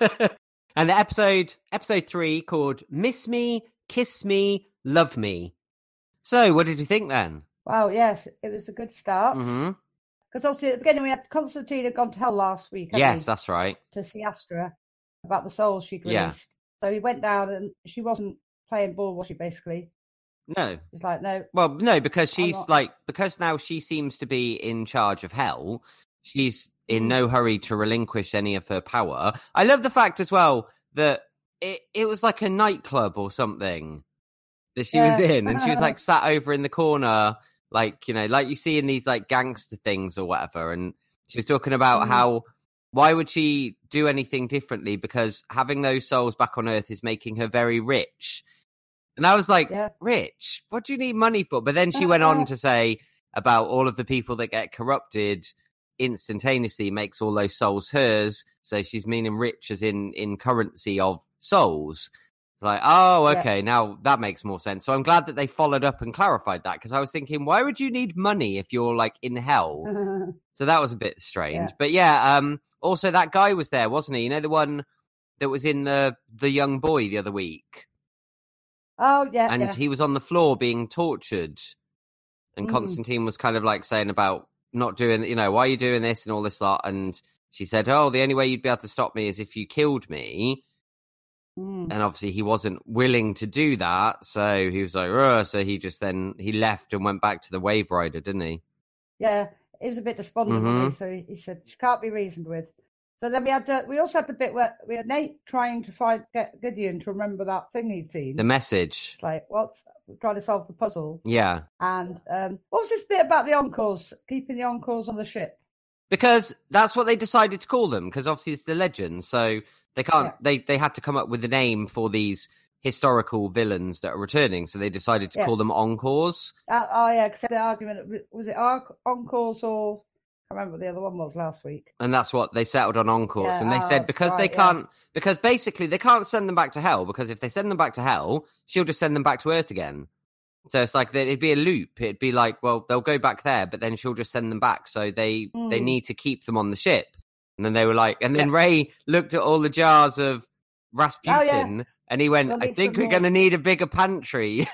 And the episode 3 called Miss Me, Kiss Me, Love Me. So what did you think then? Wow, yes. It was a good start. Mm-hmm. Because obviously at the beginning we had Constantine had gone to hell last week. Yes, that's right. To see Astra about the souls she'd released. So he went down and she wasn't playing ball, was she, basically? No. He's like, no. Well, no, because because now she seems to be in charge of hell, she's in no hurry to relinquish any of her power. I love the fact as well that it was like a nightclub or something that she was in, and she was like sat over in the corner, like, you know, like you see in these like gangster things or whatever, and she was talking about how why would she do anything differently, because having those souls back on Earth is making her very rich. And I was like, rich? What do you need money for? But then she went on to say about all of the people that get corrupted instantaneously makes all those souls hers. So she's meaning rich as in currency of souls. It's like, oh, okay, now that makes more sense. So I'm glad that they followed up and clarified that, because I was thinking, why would you need money if you're like in hell? So that was a bit strange. But also that guy was there, wasn't he? You know, the one that was in the young boy the other week. Oh, yeah. And he was on the floor being tortured. And Constantine was kind of like saying about not doing, you know, why are you doing this and all this lot? And she said, oh, the only way you'd be able to stop me is if you killed me. And obviously he wasn't willing to do that. So he was like, ugh. So he left and went back to the Wave Rider, didn't he? Yeah, it was a bit despondent. So he said, she can't be reasoned with. So then we also had the bit where we had Nate trying to get Gideon to remember that thing he'd seen. The message. It's like, trying to solve the puzzle. Yeah. And what was this bit about the Encores, keeping the Encores on the ship? Because that's what they decided to call them, because obviously it's the Legends. So they can't, they had to come up with a name for these historical villains that are returning, so they decided to call them encores. Because the argument, was it encores or I remember what the other one was last week. And that's what they settled on encores. And they said because they can't, because basically they can't send them back to hell, because if they send them back to hell, she'll just send them back to Earth again. So it's like it'd be a loop. It'd be like, well, they'll go back there, but then she'll just send them back. So they need to keep them on the ship. And then they were like, and then Ray looked at all the jars of Rasputin and he went, I think we're going to need a bigger pantry.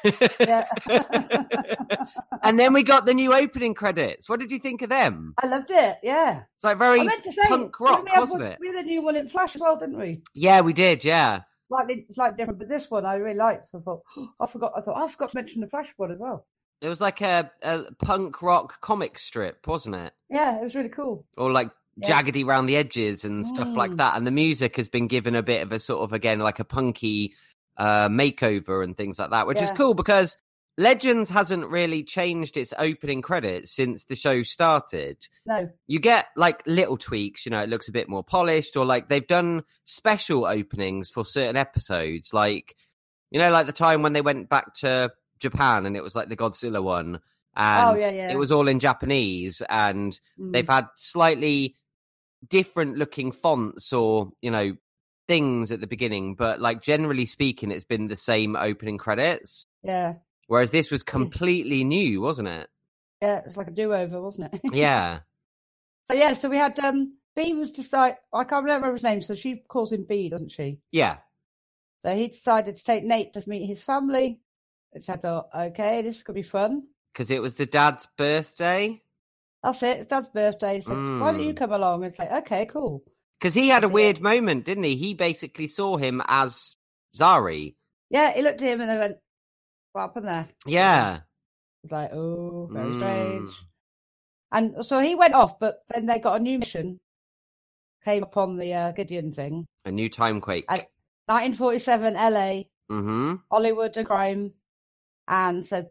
And then we got the new opening credits. What did you think of them? I loved it, yeah. It's like very punk rock, wasn't it? We had a new one in Flash as well, didn't we? Yeah, we did, yeah. It's like different, but this one I really liked. So I thought, I forgot to mention the Flash one as well. It was like a punk rock comic strip, wasn't it? Yeah, it was really cool. Or like jaggedy around the edges and stuff like that. And the music has been given a bit of a sort of, again, like a punky makeover and things like that, which is cool because Legends hasn't really changed its opening credits since the show started. No. You get like little tweaks, you know, it looks a bit more polished, or like they've done special openings for certain episodes. Like, you know, like the time when they went back to Japan and it was like the Godzilla one. And it was all in Japanese, and they've had slightly different looking fonts or, you know, things at the beginning. But like generally speaking, it's been the same opening credits. Yeah. Whereas this was completely new, wasn't it? Yeah, it was like a do-over, wasn't it? Yeah. So we had B was decided. I can't remember his name, so she calls him B, doesn't she? Yeah. So he decided to take Nate to meet his family, which I thought, okay, this could be fun. Because it was the dad's birthday. That's it. It's Dad's birthday. He said, why don't you come along? It's like, okay, cool. Because he had a weird moment, didn't he? He basically saw him as Zari. Yeah, he looked at him and they went, what happened there? Yeah. It's like, oh, very strange. And so he went off, but then they got a new mission. Came upon the Gideon thing. A new time quake. 1947 LA. Hollywood and crime. And said,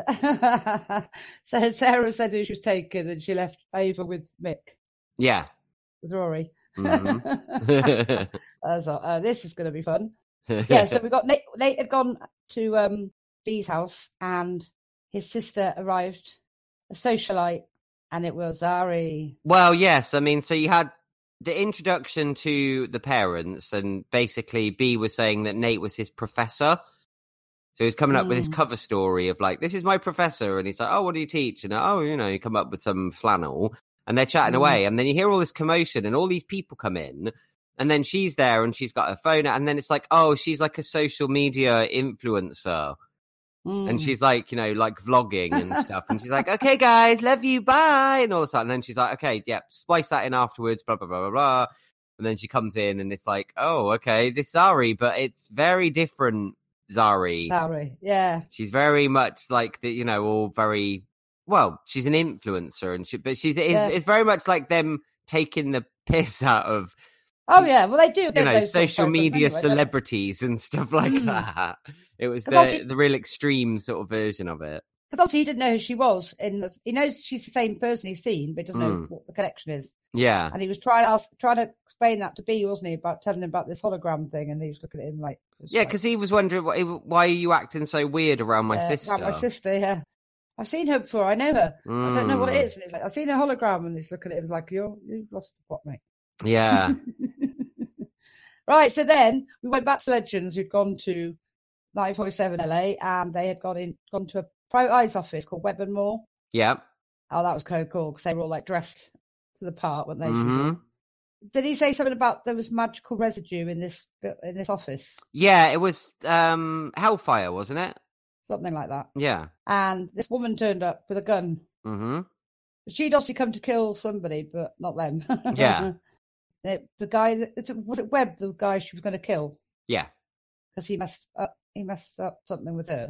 so Sarah said who she was taking, and she left Ava with Mick. Yeah. With Rory. I thought, this is going to be fun. Yeah, so we got Nate had gone to B's house, and his sister arrived, a socialite, and it was Zari. Well, yes. I mean, so you had the introduction to the parents, and basically B was saying that Nate was his professor. So he's coming up with his cover story of like, this is my professor. And he's like, oh, what do you teach? And you come up with some flannel, and they're chatting away. And then you hear all this commotion and all these people come in, and then she's there and she's got her phone. And then it's like, oh, she's like a social media influencer. And she's like, like vlogging and stuff. And she's like, okay, guys, love you. Bye. And all of a sudden, and then she's like, okay, yeah, splice that in afterwards, blah, blah, blah, blah, blah. And then she comes in and it's like, oh, okay, this Zari, but it's very different. Zari, yeah. She's very much like the, all very well. She's an influencer, and it's very much like them taking the piss out of. Oh yeah, well they do. Social media celebrities and stuff like that. It was the real extreme sort of version of it. Because obviously he didn't know who she was. He knows she's the same person he's seen, but he doesn't know what the connection is. Yeah, and he was trying to explain that to B, wasn't he? About telling him about this hologram thing, and he was looking at him like, because he was wondering why are you acting so weird around my sister? Around my sister, yeah. I've seen her before. I know her. I don't know what it is. And he's like, I've seen a hologram, and he's looking at him like, you've lost the plot, mate. Yeah. Right. So then we went back to Legends. We'd gone to 1947 LA, and they had gone to a private eye's office called Webb and Moore. Yeah. Oh, that was cool because they were all like dressed to the part, weren't they? Did he say something about there was magical residue in this office? Yeah, it was Hellfire, wasn't it? Something like that. Yeah. And this woman turned up with a gun. She'd obviously come to kill somebody, but not them. Yeah. The guy was it Webb, the guy she was going to kill? Yeah. Because he messed up something with her.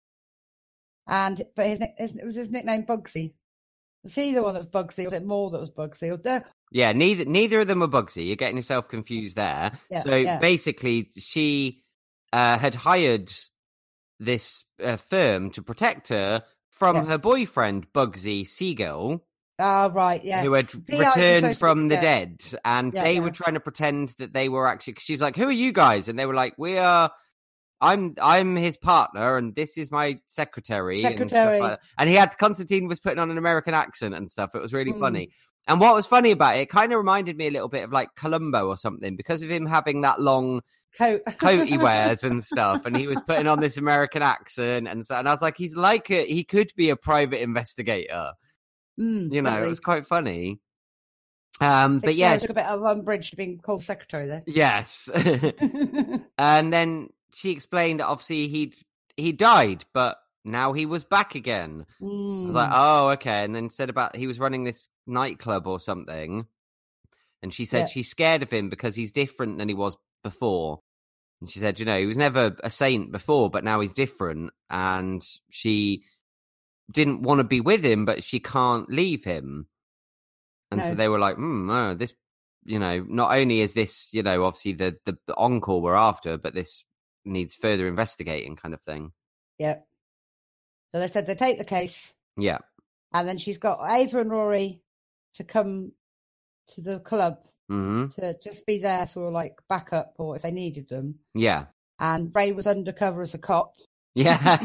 But it was his nickname Bugsy. Was he the one that was Bugsy? Or was it Moore that was Bugsy? Yeah, neither of them are Bugsy. You're getting yourself confused there. Yeah, basically, she had hired this firm to protect her from her boyfriend, Bugsy Siegel. Oh, right, yeah. Who had returned from the dead. And they were trying to pretend that they were actually... Cause she was like, who are you guys? And they were like, we are I'm his partner, and this is my secretary. And stuff like that. And Constantine was putting on an American accent and stuff. It was really funny. And what was funny about it kind of reminded me a little bit of like Columbo or something, because of him having that long coat he wears and stuff, and he was putting on this American accent, and I was like, he could be a private investigator. You know, it was quite funny. But yes, took a bit of umbrage to being called secretary there. Yes. And then she explained that obviously he died, but now he was back again. I was like, oh, okay. And then said about he was running this nightclub or something, and she said she's scared of him because he's different than he was before. And she said, you know, he was never a saint before, but now he's different, and she didn't want to be with him, but she can't leave him. And so they were like, this, you know, not only is this, you know, obviously the encore we're after, but this needs further investigating kind of thing. Yeah. So they said they take the case. Yeah. And then she's got Ava and Rory to come to the club to just be there for like backup or if they needed them. Yeah. And Ray was undercover as a cop. Yeah.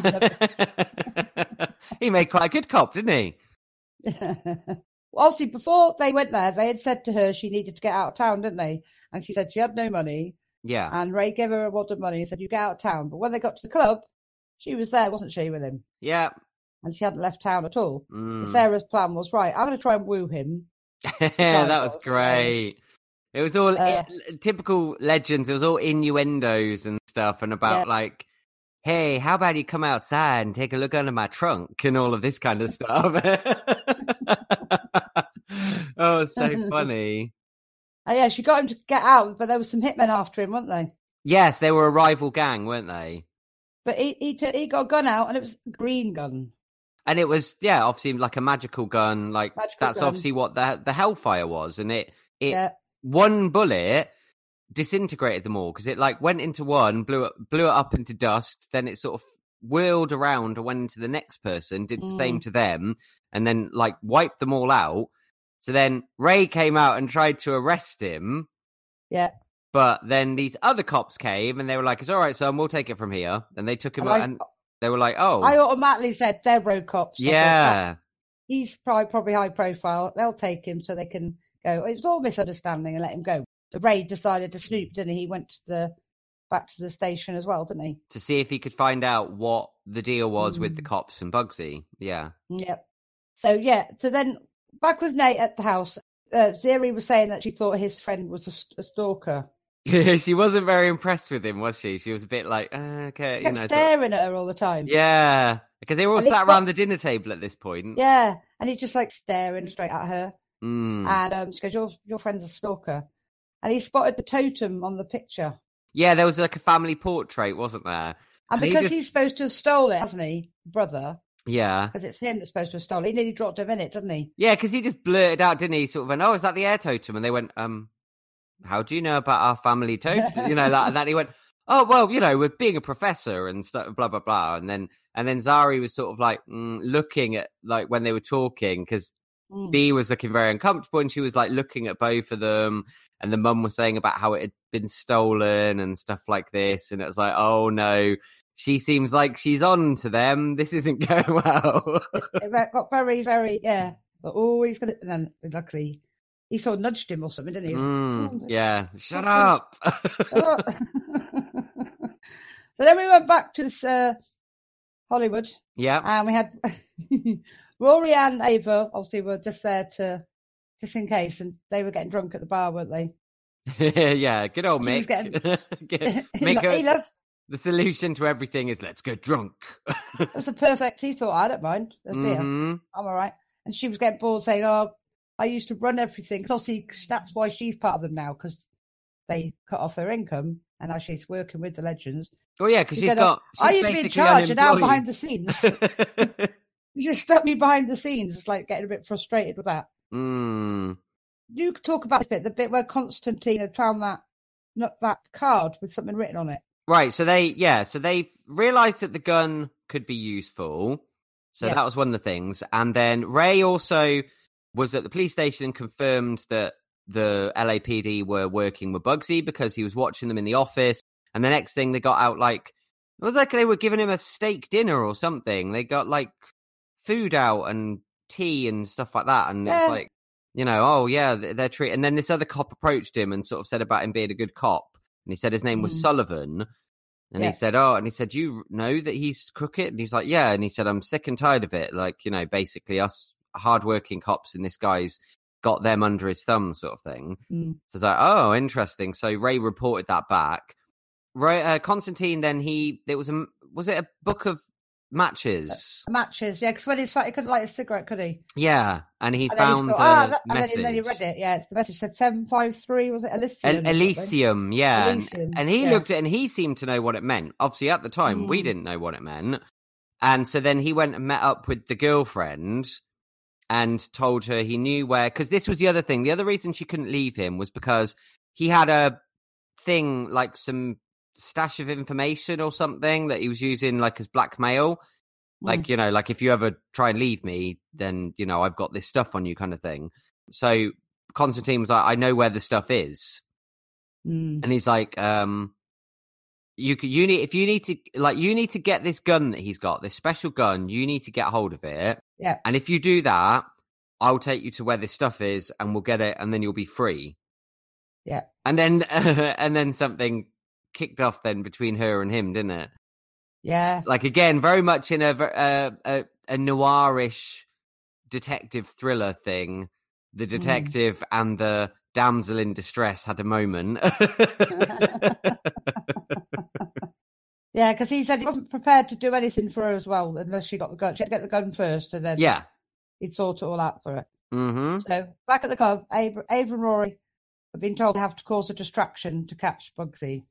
He made quite a good cop, didn't he? Obviously, before they went there, they had said to her she needed to get out of town, didn't they? And she said she had no money. Yeah. And Ray gave her a wad of money and said, you get out of town. But when they got to the club, she was there, wasn't she, with him? Yeah. And she hadn't left town at all. Sarah's plan was, right, I'm going to try and woo him. Yeah, that was great. It was all typical Legends. It was all innuendos and stuff, and about like, hey, how about you come outside and take a look under my trunk and all of this kind of stuff. Oh, it's so funny. Yeah, she got him to get out, but there were some hitmen after him, weren't they? Yes, they were a rival gang, weren't they? But he got a gun out, and it was a green gun. And it was, obviously like a magical gun. Like that's obviously what the Hellfire was, and it one bullet disintegrated them all because it like went into one, blew it up into dust. Then it sort of whirled around and went into the next person, did the same to them, and then like wiped them all out. So then Ray came out and tried to arrest him. Yeah. But then these other cops came and they were like, it's all right, son, we'll take it from here. And they took him out and they were like, oh. I automatically said they're road cops. Yeah. He's probably high profile. They'll take him so they can go. It was all misunderstanding and let him go. So Ray decided to snoop, didn't he? He went back to the station as well, didn't he? To see if he could find out what the deal was with the cops and Bugsy. Yeah. Yep. So then back with Nate at the house, Ziri was saying that she thought his friend was a stalker. She wasn't very impressed with him, was she? She was a bit like, okay. Kept staring at her all the time. Yeah. Because they were all sat around the dinner table at this point. Yeah. And he's just like staring straight at her. And she goes, your friend's a stalker. And he spotted the totem on the picture. Yeah, there was like a family portrait, wasn't there? And because he's supposed to have stolen it, hasn't he, brother? Yeah. Because it's him that's supposed to have stolen it. He nearly dropped him in it, didn't he? Yeah, because he just blurted out, didn't he? Sort of went, oh, is that the air totem? And they went, how do you know about our family totem? You know, that. And then he went, oh, well, you know, with being a professor and stuff, blah, blah, blah. And then Zari was sort of like looking at, like, when they were talking, because B was looking very uncomfortable and she was like looking at both of them. And the mum was saying about how it had been stolen and stuff like this. And it was like, oh, no. She seems like she's on to them. This isn't going well. It got very, very, But he's going to. Then luckily, he sort of nudged him or something, didn't he? Yeah. Shut up. So then we went back to this Hollywood. Yeah. And we had Rory and Ava, obviously, were just there just in case. And they were getting drunk at the bar, weren't they? Yeah. Good old Mick. He loves. The solution to everything is let's get drunk. It was perfect. He thought, I don't mind. There's beer. I'm all right. And she was getting bored saying, oh, I used to run everything. Because obviously that's why she's part of them now, because they cut off her income and now she's working with the Legends. Oh, yeah, because I used to be in charge and now I'm behind the scenes. You just stuck me behind the scenes. It's like getting a bit frustrated with that. You could talk about this bit, the bit where Constantine had found that card with something written on it. Right, so they realised that the gun could be useful. So that was one of the things. And then Ray also was at the police station and confirmed that the LAPD were working with Bugsy because he was watching them in the office. And the next thing they got out like It was like they were giving him a steak dinner or something. They got like food out and tea and stuff like that. And it's like, you know, oh yeah, they're treating. And then this other cop approached him and sort of said about him being a good cop. And he said his name was Sullivan. And he said, you know that he's crooked? And he's like, yeah. And he said, I'm sick and tired of it. Like, you know, basically us hardworking cops and this guy's got them under his thumb sort of thing. So it's like, oh, interesting. So Ray reported that back. Constantine, then was it a book of matches? Matches, yeah, because when he's fighting, he couldn't light a cigarette, could he? Yeah, and he found the message. And then he read it, yeah, the message said 753, was it Elysium? Elysium, yeah. Elysium, and he looked at it and he seemed to know what it meant. Obviously, at the time, we didn't know what it meant. And so then he went and met up with the girlfriend and told her he knew where, because this was the other thing. The other reason she couldn't leave him was because he had a thing, like some stash of information or something that he was using like as blackmail. Like, you know, like if you ever try and leave me, then, you know, I've got this stuff on you kind of thing. So Constantine was like, I know where the stuff is. And he's like, you need to get this gun that he's got, this special gun, you need to get hold of it. Yeah. And if you do that, I'll take you to where this stuff is and we'll get it and then you'll be free. Yeah. And then something kicked off then between her and him, didn't it? Yeah. Like, again, very much in a noirish detective thriller thing. The detective and the damsel in distress had a moment. Yeah, because he said he wasn't prepared to do anything for her as well unless she got the gun. She had to get the gun first and then he'd sort it all out for her. So back at the club, Ava and Rory have been told they have to cause a distraction to catch Bugsy.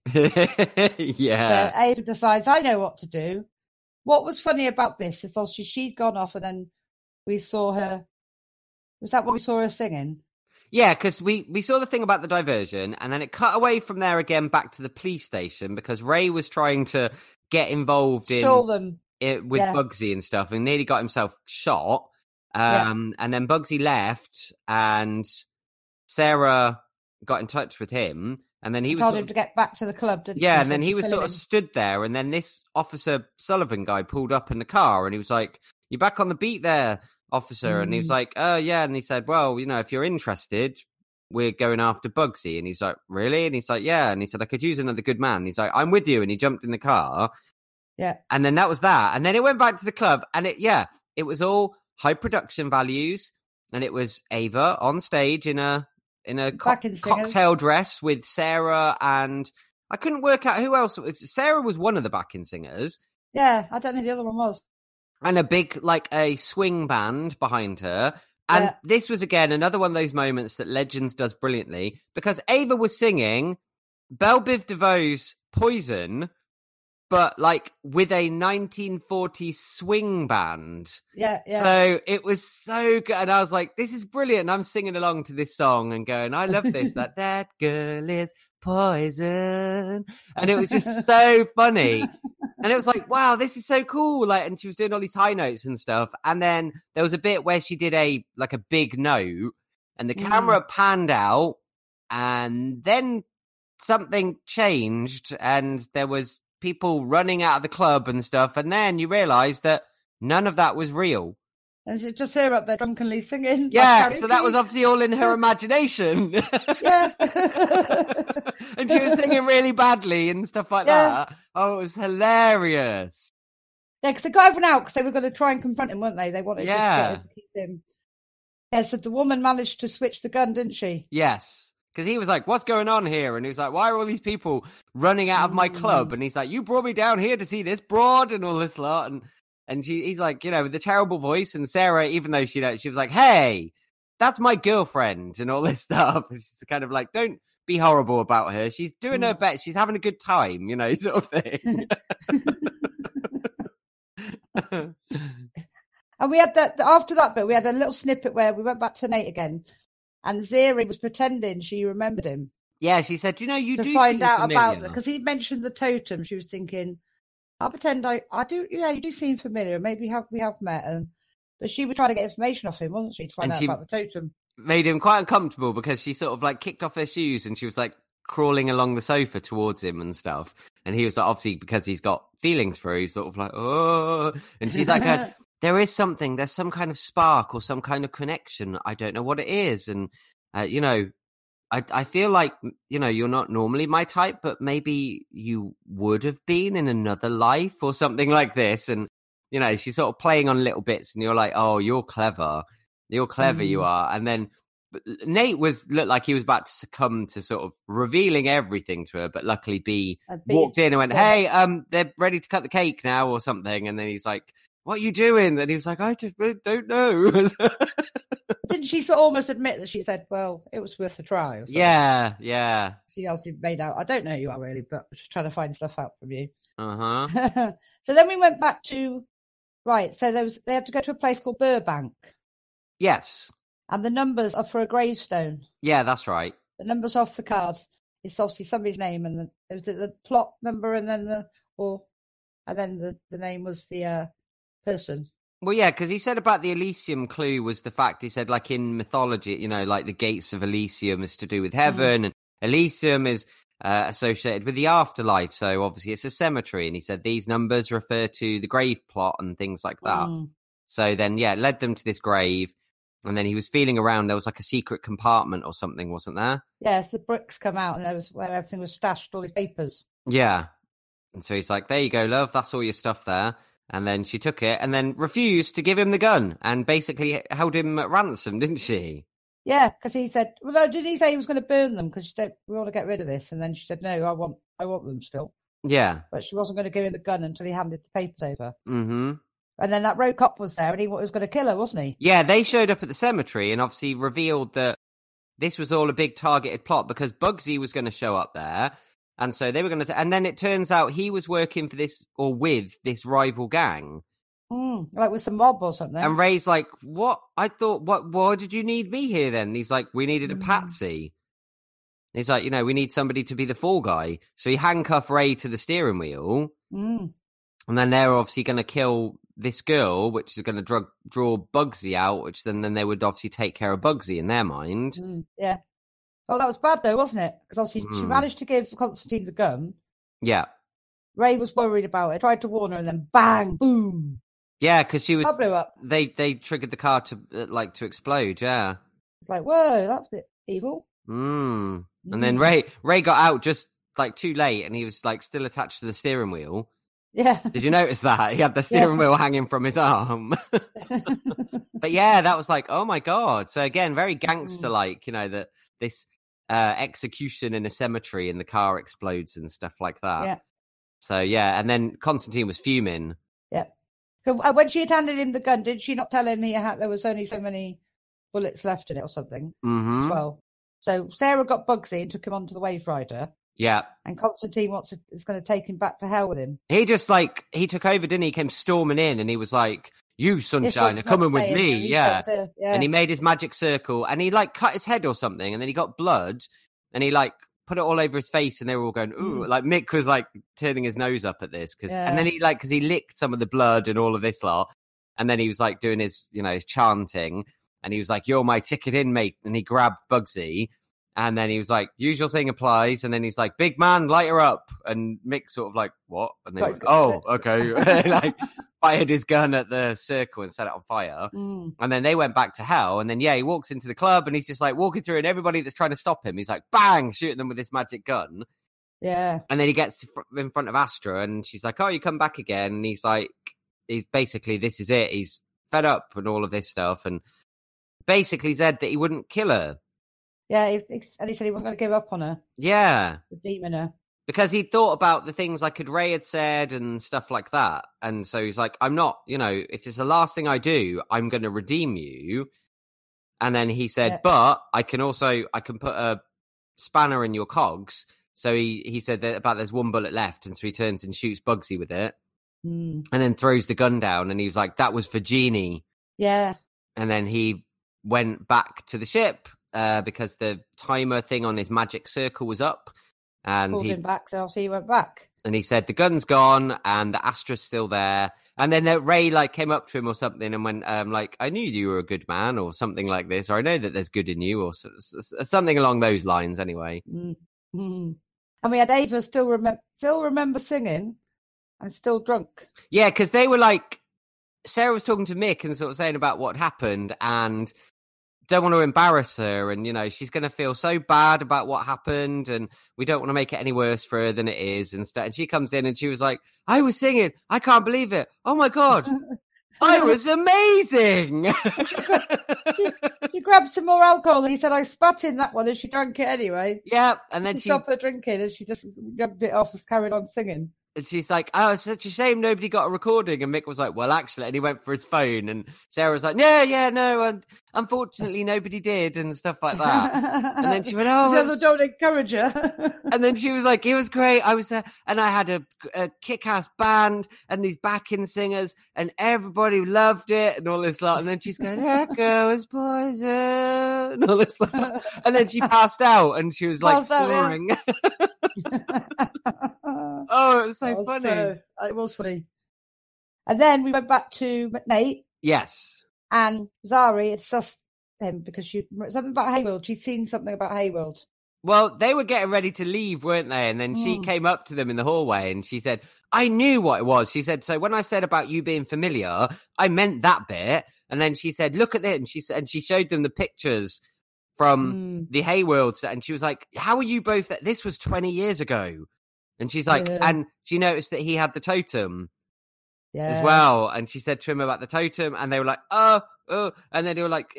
Yeah. So Ava decides, I know what to do. What was funny about this is also she'd gone off and then we saw her. Was that what we saw her singing? Yeah, because we saw the thing about the diversion and then it cut away from there again back to the police station because Ray was trying to get involved with Bugsy and stuff and nearly got himself shot. And then Bugsy left and Sarah got in touch with him and then he told him to get back to the club, didn't he? Yeah, and then he was sort of stood there and then this Officer Sullivan guy pulled up in the car and he was like, "You back on the beat there, officer?" And he was like, "Oh, yeah." And he said, "Well, you know, if you're interested, we're going after Bugsy." And he's like, "Really?" And he's like, "Yeah." And he said, "I could use another good man." And he's like, "I'm with you." And he jumped in the car. Yeah. And then that was that. And then it went back to the club and it was all high production values. And it was Ava on stage in a cocktail dress with Sarah and I couldn't work out who else. Sarah was one of the backing singers. Yeah, I don't know who the other one was. And a big, like a swing band behind her. And this was, again, another one of those moments that Legends does brilliantly because Ava was singing Belle Biv DeVoe's Poison, but like with a 1940s swing band. Yeah. So it was so good. And I was like, this is brilliant. And I'm singing along to this song and going, I love this. that girl is poison. And it was just so funny. And it was like, wow, this is so cool. Like, and she was doing all these high notes and stuff. And then there was a bit where she did a big note and the camera panned out and then something changed and there was people running out of the club and stuff. And then you realize that none of that was real. And she just her up there drunkenly singing. Yeah, so that was obviously all in her imagination. Yeah. And she was singing really badly and stuff like that. Oh, it was hilarious. Yeah, because they got everyone out because they were going to try and confront him, weren't they? They wanted to keep him. Yeah, so the woman managed to switch the gun, didn't she? Yes. Because he was like, what's going on here? And he was like, why are all these people running out of my club? And he's like, you brought me down here to see this broad and all this lot. And he's like, you know, with the terrible voice. And Sarah, even though she was like, hey, that's my girlfriend and all this stuff. And she's kind of like, don't be horrible about her. She's doing her best. She's having a good time, you know, sort of thing. And we had that, after that bit, we had a little snippet where we went back to Nate again. And Ziri was pretending she remembered him. Yeah, she said, you know, you to do find out about because he mentioned the totem. She was thinking, I'll pretend I do. Yeah, you do seem familiar. Maybe we have met. But she was trying to get information off him, wasn't she, to find out about the totem? Made him quite uncomfortable because she sort of like kicked off her shoes and she was like crawling along the sofa towards him and stuff. And he was like, obviously, because he's got feelings for her, he's sort of like, oh. And she's like, there's some kind of spark or some kind of connection. I don't know what it is. And, I feel like, you're not normally my type, but maybe you would have been in another life or something like this. And, she's sort of playing on little bits and you're like, oh, you're clever. You're clever, you are. And then Nate looked like he was about to succumb to sort of revealing everything to her, but luckily B walked in and went, hey, they're ready to cut the cake now or something. And then he's like, what are you doing? And he was like, I just don't know. Didn't she sort of almost admit that she said, well, it was worth a try? Or Yeah. She obviously made out, I don't know who you are really, but I'm just trying to find stuff out from you. Uh-huh. So then we went back to, so they had to go to a place called Burbank. Yes. And the numbers are for a gravestone. Yeah, that's right. The numbers off the card. It's obviously somebody's name, and was it the plot number, and then the name was the person. Well, yeah, because he said about the Elysium clue was the fact, he said, like in mythology, like the gates of Elysium is to do with heaven, and Elysium is associated with the afterlife, so obviously it's a cemetery, and he said these numbers refer to the grave plot and things like that. So then, it led them to this grave. And then he was feeling around. There was like a secret compartment or something, wasn't there? Yes, the bricks come out, and there was where everything was stashed, all his papers. Yeah. And so he's like, there you go, love. That's all your stuff there. And then she took it and then refused to give him the gun and basically held him at ransom, didn't she? Yeah, because he said, well, no, did he say he was going to burn them? Because we want to get rid of this. And then she said, no, I want them still. Yeah. But she wasn't going to give him the gun until he handed the papers over. Mm-hmm. And then that road cop was there and he was going to kill her, wasn't he? Yeah, they showed up at the cemetery and obviously revealed that this was all a big targeted plot because Bugsy was going to show up there. And so they were going to... And then it turns out he was working for this, or with this rival gang. Like with some mob or something. And Ray's like, what? I thought, why did you need me here then? And he's like, we needed a patsy. He's like, we need somebody to be the fall guy. So he handcuffed Ray to the steering wheel. And then they're obviously going to kill this girl, which is going to draw Bugsy out, which then they would obviously take care of Bugsy in their mind. Yeah. Oh, that was bad though, wasn't it? Because obviously she managed to give Constantine the gun. Yeah. Ray was worried about it, tried to warn her, and then bang, boom. Yeah, because she was. That blew up. They triggered the car to explode. Yeah. It's like, whoa, that's a bit evil. And then Ray got out just like too late, and he was like still attached to the steering wheel. Yeah. Did you notice that? He had the steering wheel hanging from his arm. But yeah, that was like, oh my God. So again, very gangster-like, that this execution in a cemetery and the car explodes and stuff like that. Yeah. So yeah, and then Constantine was fuming. Yeah. So when she had handed him the gun, did she not tell him there was only so many bullets left in it or something? Mm-hmm. As well. So Sarah got Bugsy and took him onto the Wave Rider. Yeah. And Constantine is going to take him back to hell with him. He just he took over, didn't he? He came storming in and he was like, you Sunshine are coming with me. Yeah. And he made his magic circle and he cut his head or something and then he got blood and he put it all over his face and they were all going, ooh, Mick was turning his nose up at this. And then he because he licked some of the blood and all of this lot. And then he was doing his, his chanting and he was like, you're my ticket in, mate. And he grabbed Bugsy. And then he was like, usual thing applies. And then he's like, big man, light her up. And Mick sort of what? And then he was okay. Fired his gun at the circle and set it on fire. And then they went back to hell. And then, he walks into the club and he's just walking through and everybody that's trying to stop him, he's like, bang, shooting them with this magic gun. Yeah. And then he gets in front of Astra and she's like, oh, you come back again. And he's like, basically, this is it. He's fed up and all of this stuff. And basically said that he wouldn't kill her. Yeah, and he said he wasn't going to give up on her. Yeah. Redeeming her. Because he'd thought about the things Ray had said and stuff like that. And so he's like, I'm not, if it's the last thing I do, I'm going to redeem you. And then he said, but I can put a spanner in your cogs. So he said that there's one bullet left. And so he turns and shoots Bugsy with it. And then throws the gun down. And he was like, that was for Jeannie. Yeah. And then he went back to the ship. Because the timer thing on his magic circle was up. And pulled him back, so he went back. And he said, the gun's gone and the Astra's still there. And then Ray came up to him or something and went, I knew you were a good man or something like this. Or I know that there's good in you or something along those lines anyway. Mm-hmm. And we had Ava still remember singing and still drunk. Yeah, because they were like, Sarah was talking to Mick and sort of saying about what happened and don't want to embarrass her. And, she's going to feel so bad about what happened and we don't want to make it any worse for her than it is. And she comes in and she was like, I was singing. I can't believe it. Oh, my God. I was amazing. She grabbed some more alcohol and he said, I spat in that one and she drank it anyway. Yeah. And then she stopped her drinking and she just grabbed it off and carried on singing. And she's like, oh, it's such a shame nobody got a recording. And Mick was like, well, actually, and he went for his phone. And Sarah was like, no, unfortunately, nobody did and stuff like that. And then she went, oh, don't encourage her. And then she was like, it was great. I was there and I had a kick-ass band and these backing singers and everybody loved it and all this lot. And then she's going, echo is poison and all this lot. And then she passed out and she was like snoring. Oh, it was so funny. It was funny. And then we went back to Nate. Yes. And Zari had sussed him because something about Hayworld. She'd seen something about Hayworld. Well, they were getting ready to leave, weren't they? And then she came up to them in the hallway and she said, I knew what it was. She said, so when I said about you being familiar, I meant that bit. And then she said, look at it. And she showed them the pictures from the Hayworld set. And she was like, how are you both? This was 20 years ago. And she's like, and she noticed that he had the totem as well. And she said to him about the totem and they were like, oh. And then they were like,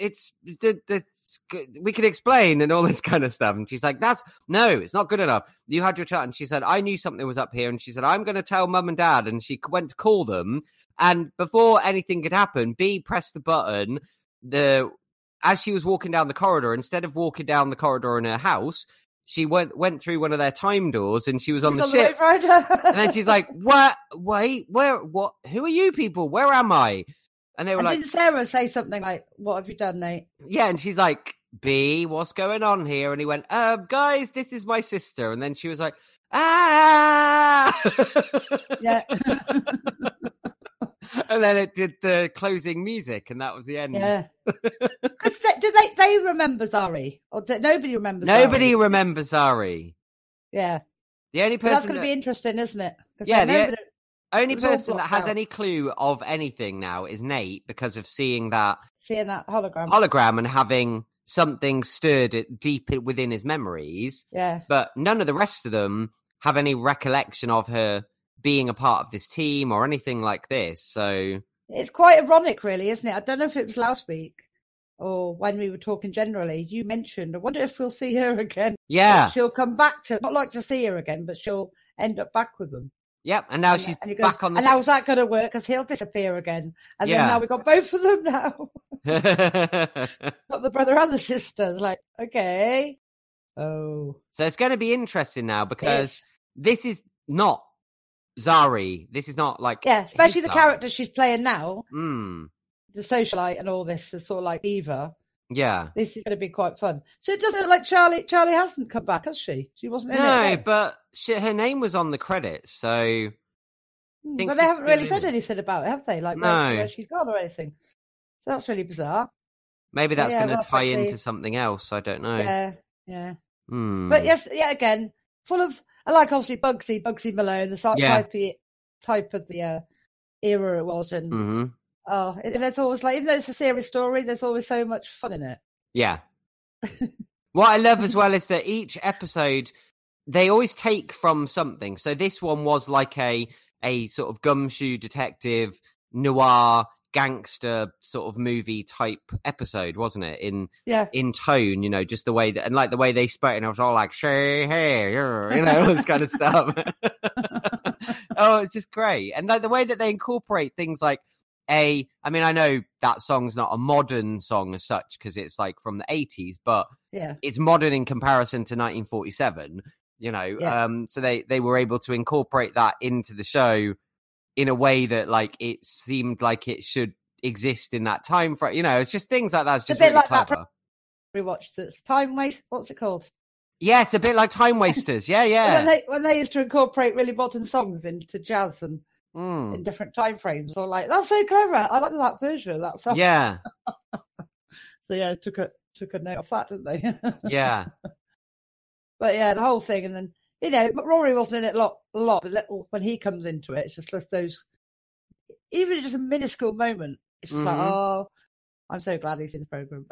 we can explain and all this kind of stuff. And she's like, no, it's not good enough. You had your chat. And she said, I knew something was up here. And she said, I'm going to tell mum and dad. And she went to call them. And before anything could happen, B pressed the button. As she was walking down the corridor, instead of walking down the corridor in her house, she went through one of their time doors and she was on the ship. And then she's like, what? Wait, where? What? Who are you people? Where am I? And they were like, didn't Sarah say something like, what have you done, Nate? Yeah. And she's like, B, what's going on here? And he went, guys, this is my sister. And then she was like, ah. Yeah. And then it did the closing music, and that was the end. Yeah. Because do they remember Zari? Or nobody remembers Zari? Nobody remembers Zari. Yeah. The only person that's going to be interesting, isn't it? Yeah, the only person that has any clue of anything now is Nate because of seeing that hologram and having something stirred deep within his memories. Yeah. But none of the rest of them have any recollection of her being a part of this team or anything like this. So it's quite ironic, really, isn't it? I don't know if it was last week or when we were talking generally. You mentioned, I wonder if we'll see her again. Yeah. She'll come back not like to see her again, but she'll end up back with them. Yep. And now she's back on the... And how's that going to work? Because he'll disappear again. And then now we've got both of them now. Got the brother and the sister. It's like, okay. Oh. So it's going to be interesting now because this is not Zari. This is not like... Yeah, especially the character she's playing now. Mm. The socialite and all this, the sort of like Eva. Yeah. This is going to be quite fun. So it doesn't look like Charlie hasn't come back, has she? She wasn't in it. No, but her name was on the credits, so... But they haven't really said anything about it, have they? Like where she's gone or anything. So that's really bizarre. Maybe that's going to tie into something else. I don't know. Yeah. But yes, again, full of... I like obviously Bugsy Malone, the type of the era it was, and there's always like, even though it's a serious story, there's always so much fun in it. Yeah. What I love as well is that each episode they always take from something. So this one was like a sort of gumshoe detective noir gangster sort of movie type episode, wasn't it? In tone, you know, just the way that, and like the way they spoke, and I was all like, hey, you know, all this kind of stuff. Oh, it's just great. And like the way that they incorporate things like I mean, I know that song's not a modern song as such because it's like from the 80s, but it's modern in comparison to 1947, you know. So they were able to incorporate that into the show in a way that like it seemed like it should exist in that time frame. You know, it's just things like that. It's just a bit really like clever. That rewatched it's Time Waste. What's it called? Yes, a bit like Time Wasters. Yeah. when they used to incorporate really modern songs into jazz and in different time frames, or like that's so clever. I like that version of that song. Yeah. So took a note of that, didn't they? Yeah. But yeah, the whole thing, and then but Rory wasn't in it a lot, but little when he comes into it, it's just those, even just a minuscule moment. It's just like, oh, I'm so glad he's in the program.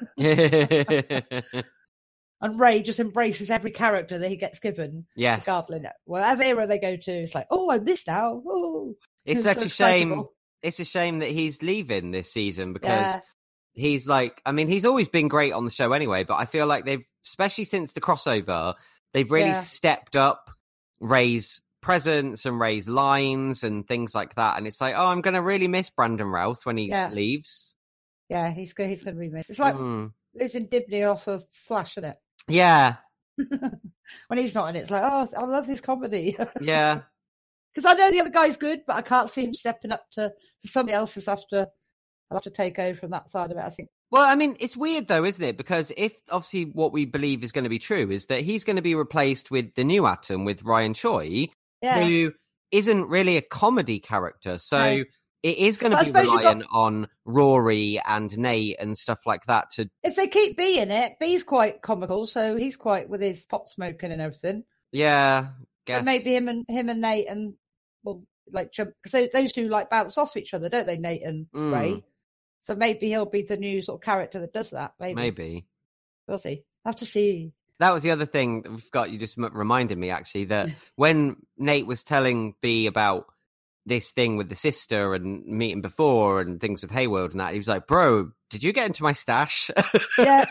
And Ray just embraces every character that he gets given. Yes. Regardless, whatever era they go to, it's like, oh, I'm this now. Oh, it's such a shame. It's a shame that he's leaving this season because he's like, I mean, he's always been great on the show anyway, but I feel like they've, especially since the crossover, they've really stepped up Ray's presence and Ray's lines and things like that. And it's like, oh, I'm going to really miss Brandon Routh when he leaves. Yeah, he's going to be missed. It's like losing Dibney off of Flash, isn't it? Yeah. When he's not in it, it's like, oh, I love this comedy. Yeah. Because I know the other guy's good, but I can't see him stepping up to somebody else's I'll have to take over from that side of it, I think. Well, I mean, it's weird though, isn't it? Because if obviously what we believe is going to be true is that he's going to be replaced with the new Atom, with Ryan Choi, who isn't really a comedy character. So it is going to be reliant on Rory and Nate and stuff like that. If they keep B in it, B's quite comical, so he's quite with his pot smoking and everything. Yeah, guess. But maybe him and Nate and because those two like bounce off each other, don't they? Nate and Ray. So maybe he'll be the new sort of character that does that. Maybe. We'll see. Have to see. That was the other thing that we've got. You just reminded me actually that when Nate was telling B about this thing with the sister and meeting before and things with Hayworld and that, he was like, bro, did you get into my stash? Yeah.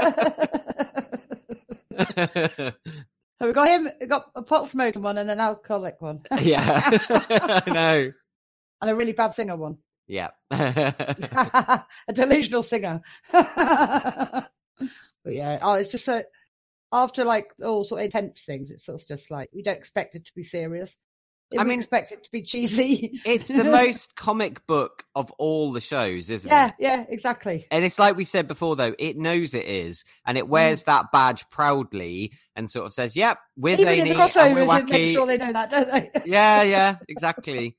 So we got a pot smoking one and an alcoholic one. Yeah. I know. And a really bad singer one. Yeah. A delusional singer. But yeah, it's just so after like all sort of intense things, it's sort of just like we don't expect it to be serious. We expect it to be cheesy. It's the most comic book of all the shows, isn't it? Yeah, exactly. And it's like we've said before, though, it knows it is, and it wears that badge proudly and sort of says, yep, we're zany, even in the crossovers, it makes sure they know that, don't they? Yeah, exactly.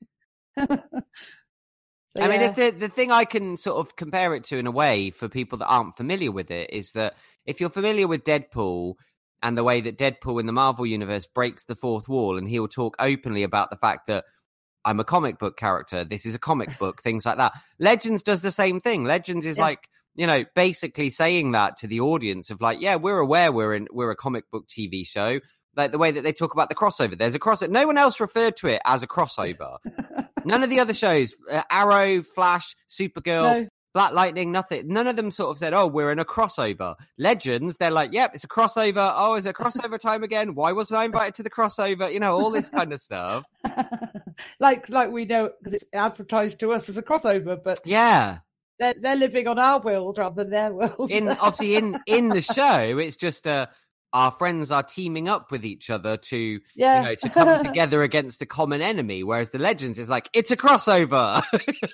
I mean, if the thing I can sort of compare it to in a way for people that aren't familiar with it is that if you're familiar with Deadpool and the way that Deadpool in the Marvel Universe breaks the fourth wall, and he'll talk openly about the fact that I'm a comic book character, this is a comic book, things like that. Legends does the same thing. Legends is like, basically saying that to the audience of like, yeah, we're aware we're a comic book TV show. Like the way that they talk about the crossover. There's a crossover. No one else referred to it as a crossover. None of the other shows, Arrow, Flash, Supergirl, Black Lightning, nothing. None of them sort of said, oh, we're in a crossover. Legends, they're like, yep, it's a crossover. Oh, is it crossover time again? Why wasn't I invited to the crossover? All this kind of stuff. like we know, because it's advertised to us as a crossover, but yeah, they're living on our world rather than their world. Obviously, in the show, it's just our friends are teaming up with each other to to come together against a common enemy. Whereas the Legends is like, it's a crossover.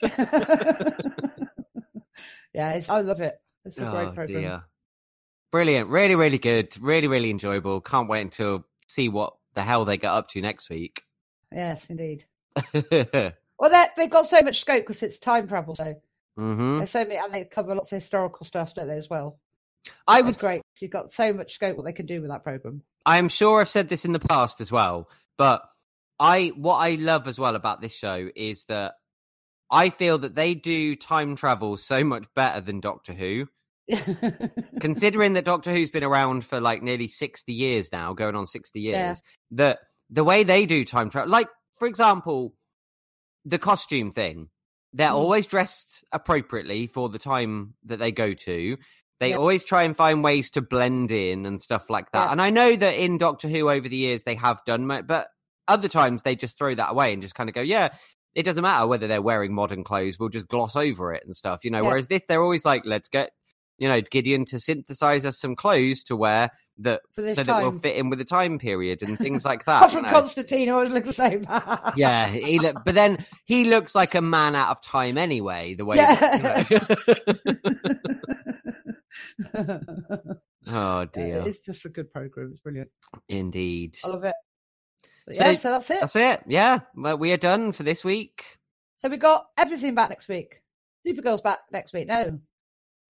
Yeah, I love it. It's a great program. Dear. Brilliant. Really, really good. Really, really enjoyable. Can't wait until see what the hell they get up to next week. Yes, indeed. Well, they've got so much scope because it's time travel. So there's so many, and they cover lots of historical stuff, don't they, as well? It's great. You've got so much scope what they can do with that program. I'm sure I've said this in the past as well, but what I love as well about this show is that I feel that they do time travel so much better than Doctor Who. Considering that Doctor Who's been around for like nearly 60 years now, going on 60 years, that the way they do time travel, like, for example, the costume thing, they're always dressed appropriately for the time that they go to. They always try and find ways to blend in and stuff like that. And I know that in Doctor Who over the years they have done, but other times they just throw that away and just kind of go, yeah, it doesn't matter whether they're wearing modern clothes. We'll just gloss over it and stuff, Whereas this, they're always like, let's get, Gideon to synthesize us some clothes to wear that that will fit in with the time period and things like that. From Constantine always looks the same. Yeah, but then he looks like a man out of time anyway. The way. Oh dear! It's just a good program. It's brilliant. Indeed, I love it. So that's it. That's it. Yeah, well, we are done for this week. So we got everything back next week. Supergirl's back next week. No,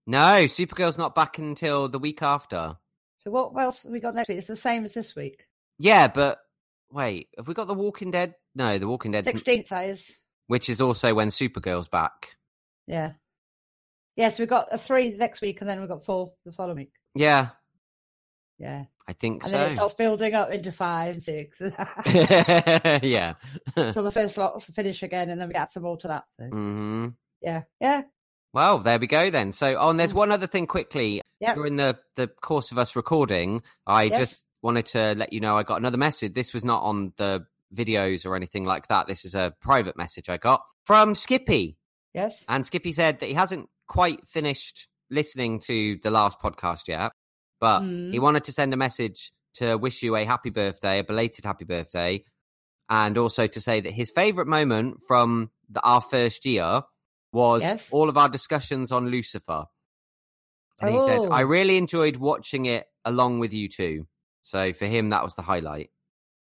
Supergirl's not back until the week after. So what else have we got next week? It's the same as this week. Yeah, but wait, have we got The Walking Dead? No, The Walking Dead 16th, that is. Which is also when Supergirl's back. Yeah. Yes, we've got 3 next week, and then we've got 4 the following week. Yeah. Yeah. I think and so. And then it starts building up into 5 and 6. Yeah. Until the first lots finish again, and then we add some more to that. So. Mm-hmm. Yeah. Yeah. Well, there we go then. So, and there's one other thing quickly. Yep. During the course of us recording, I just wanted to let you know I got another message. This was not on the videos or anything like that. This is a private message I got from Skippy. Yes. And Skippy said that he hasn't quite finished listening to the last podcast yet, but he wanted to send a message to wish you a happy birthday, a belated happy birthday, and also to say that his favourite moment from our first year was all of our discussions on Lucifer. And he said, I really enjoyed watching it along with you two. So for him, that was the highlight.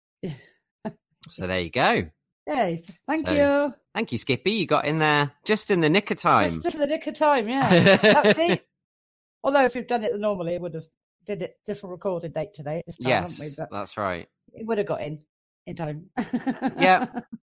So there you go. Yay. Thank you. Thank you, Skippy. You got in there just in the nick of time. Just in the nick of time, yeah. See? Although if you've done it normally, it would have did it different recording date today. This time, yes, haven't we? But that's right. It would have got in time. Yeah.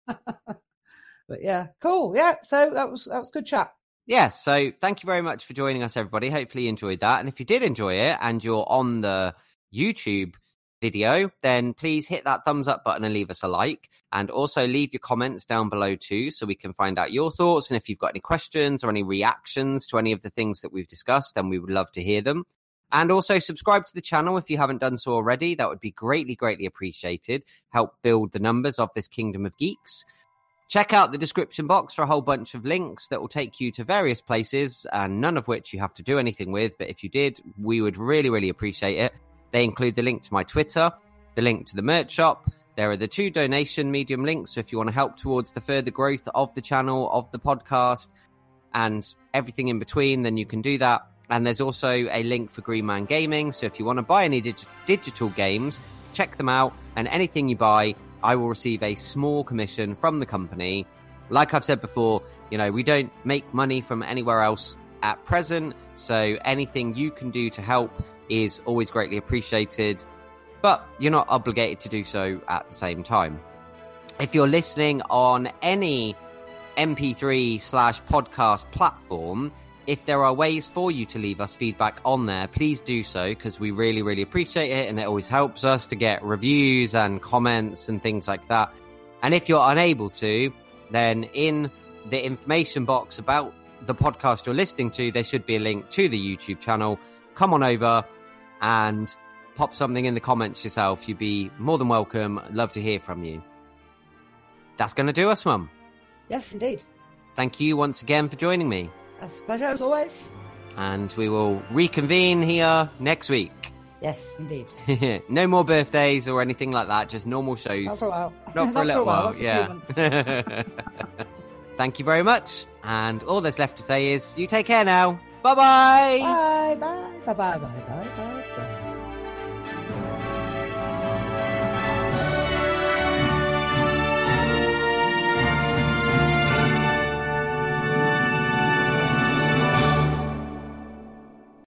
But yeah, cool. Yeah, so that was good chat. Yeah, so thank you very much for joining us, everybody. Hopefully you enjoyed that. And if you did enjoy it and you're on the YouTube video, then please hit that thumbs up button and leave us a like. And also leave your comments down below too, so we can find out your thoughts. And if you've got any questions or any reactions to any of the things that we've discussed, then we would love to hear them. And also subscribe to the channel if you haven't done so already. That would be greatly, greatly appreciated. Help build the numbers of this Kingdom of Geeks. Check out the description box for a whole bunch of links that will take you to various places, and none of which you have to do anything with. But if you did, we would really, really appreciate it. They include the link to my Twitter, the link to the merch shop. There are the 2 donation medium links. So if you want to help towards the further growth of the channel, of the podcast, and everything in between, then you can do that. And there's also a link for Green Man Gaming. So if you want to buy any digital games, check them out. And anything you buy, I will receive a small commission from the company. Like I've said before, we don't make money from anywhere else at present. So anything you can do to help is always greatly appreciated. But you're not obligated to do so at the same time. If you're listening on any MP3/podcast platform, if there are ways for you to leave us feedback on there, please do so, because we really, really appreciate it, and it always helps us to get reviews and comments and things like that. And if you're unable to, then in the information box about the podcast you're listening to, there should be a link to the YouTube channel. Come on over and pop something in the comments yourself. You'd be more than welcome. Love to hear from you. That's going to do us, Mum. Yes, indeed. Thank you once again for joining me. That's a pleasure, as always. And we will reconvene here next week. Yes, indeed. No more birthdays or anything like that, just normal shows. Not for a while. Not for a little while, yeah. Thank you very much. And all that's left to say is, you take care now. Bye-bye. Bye, bye, bye, bye, bye, bye, bye.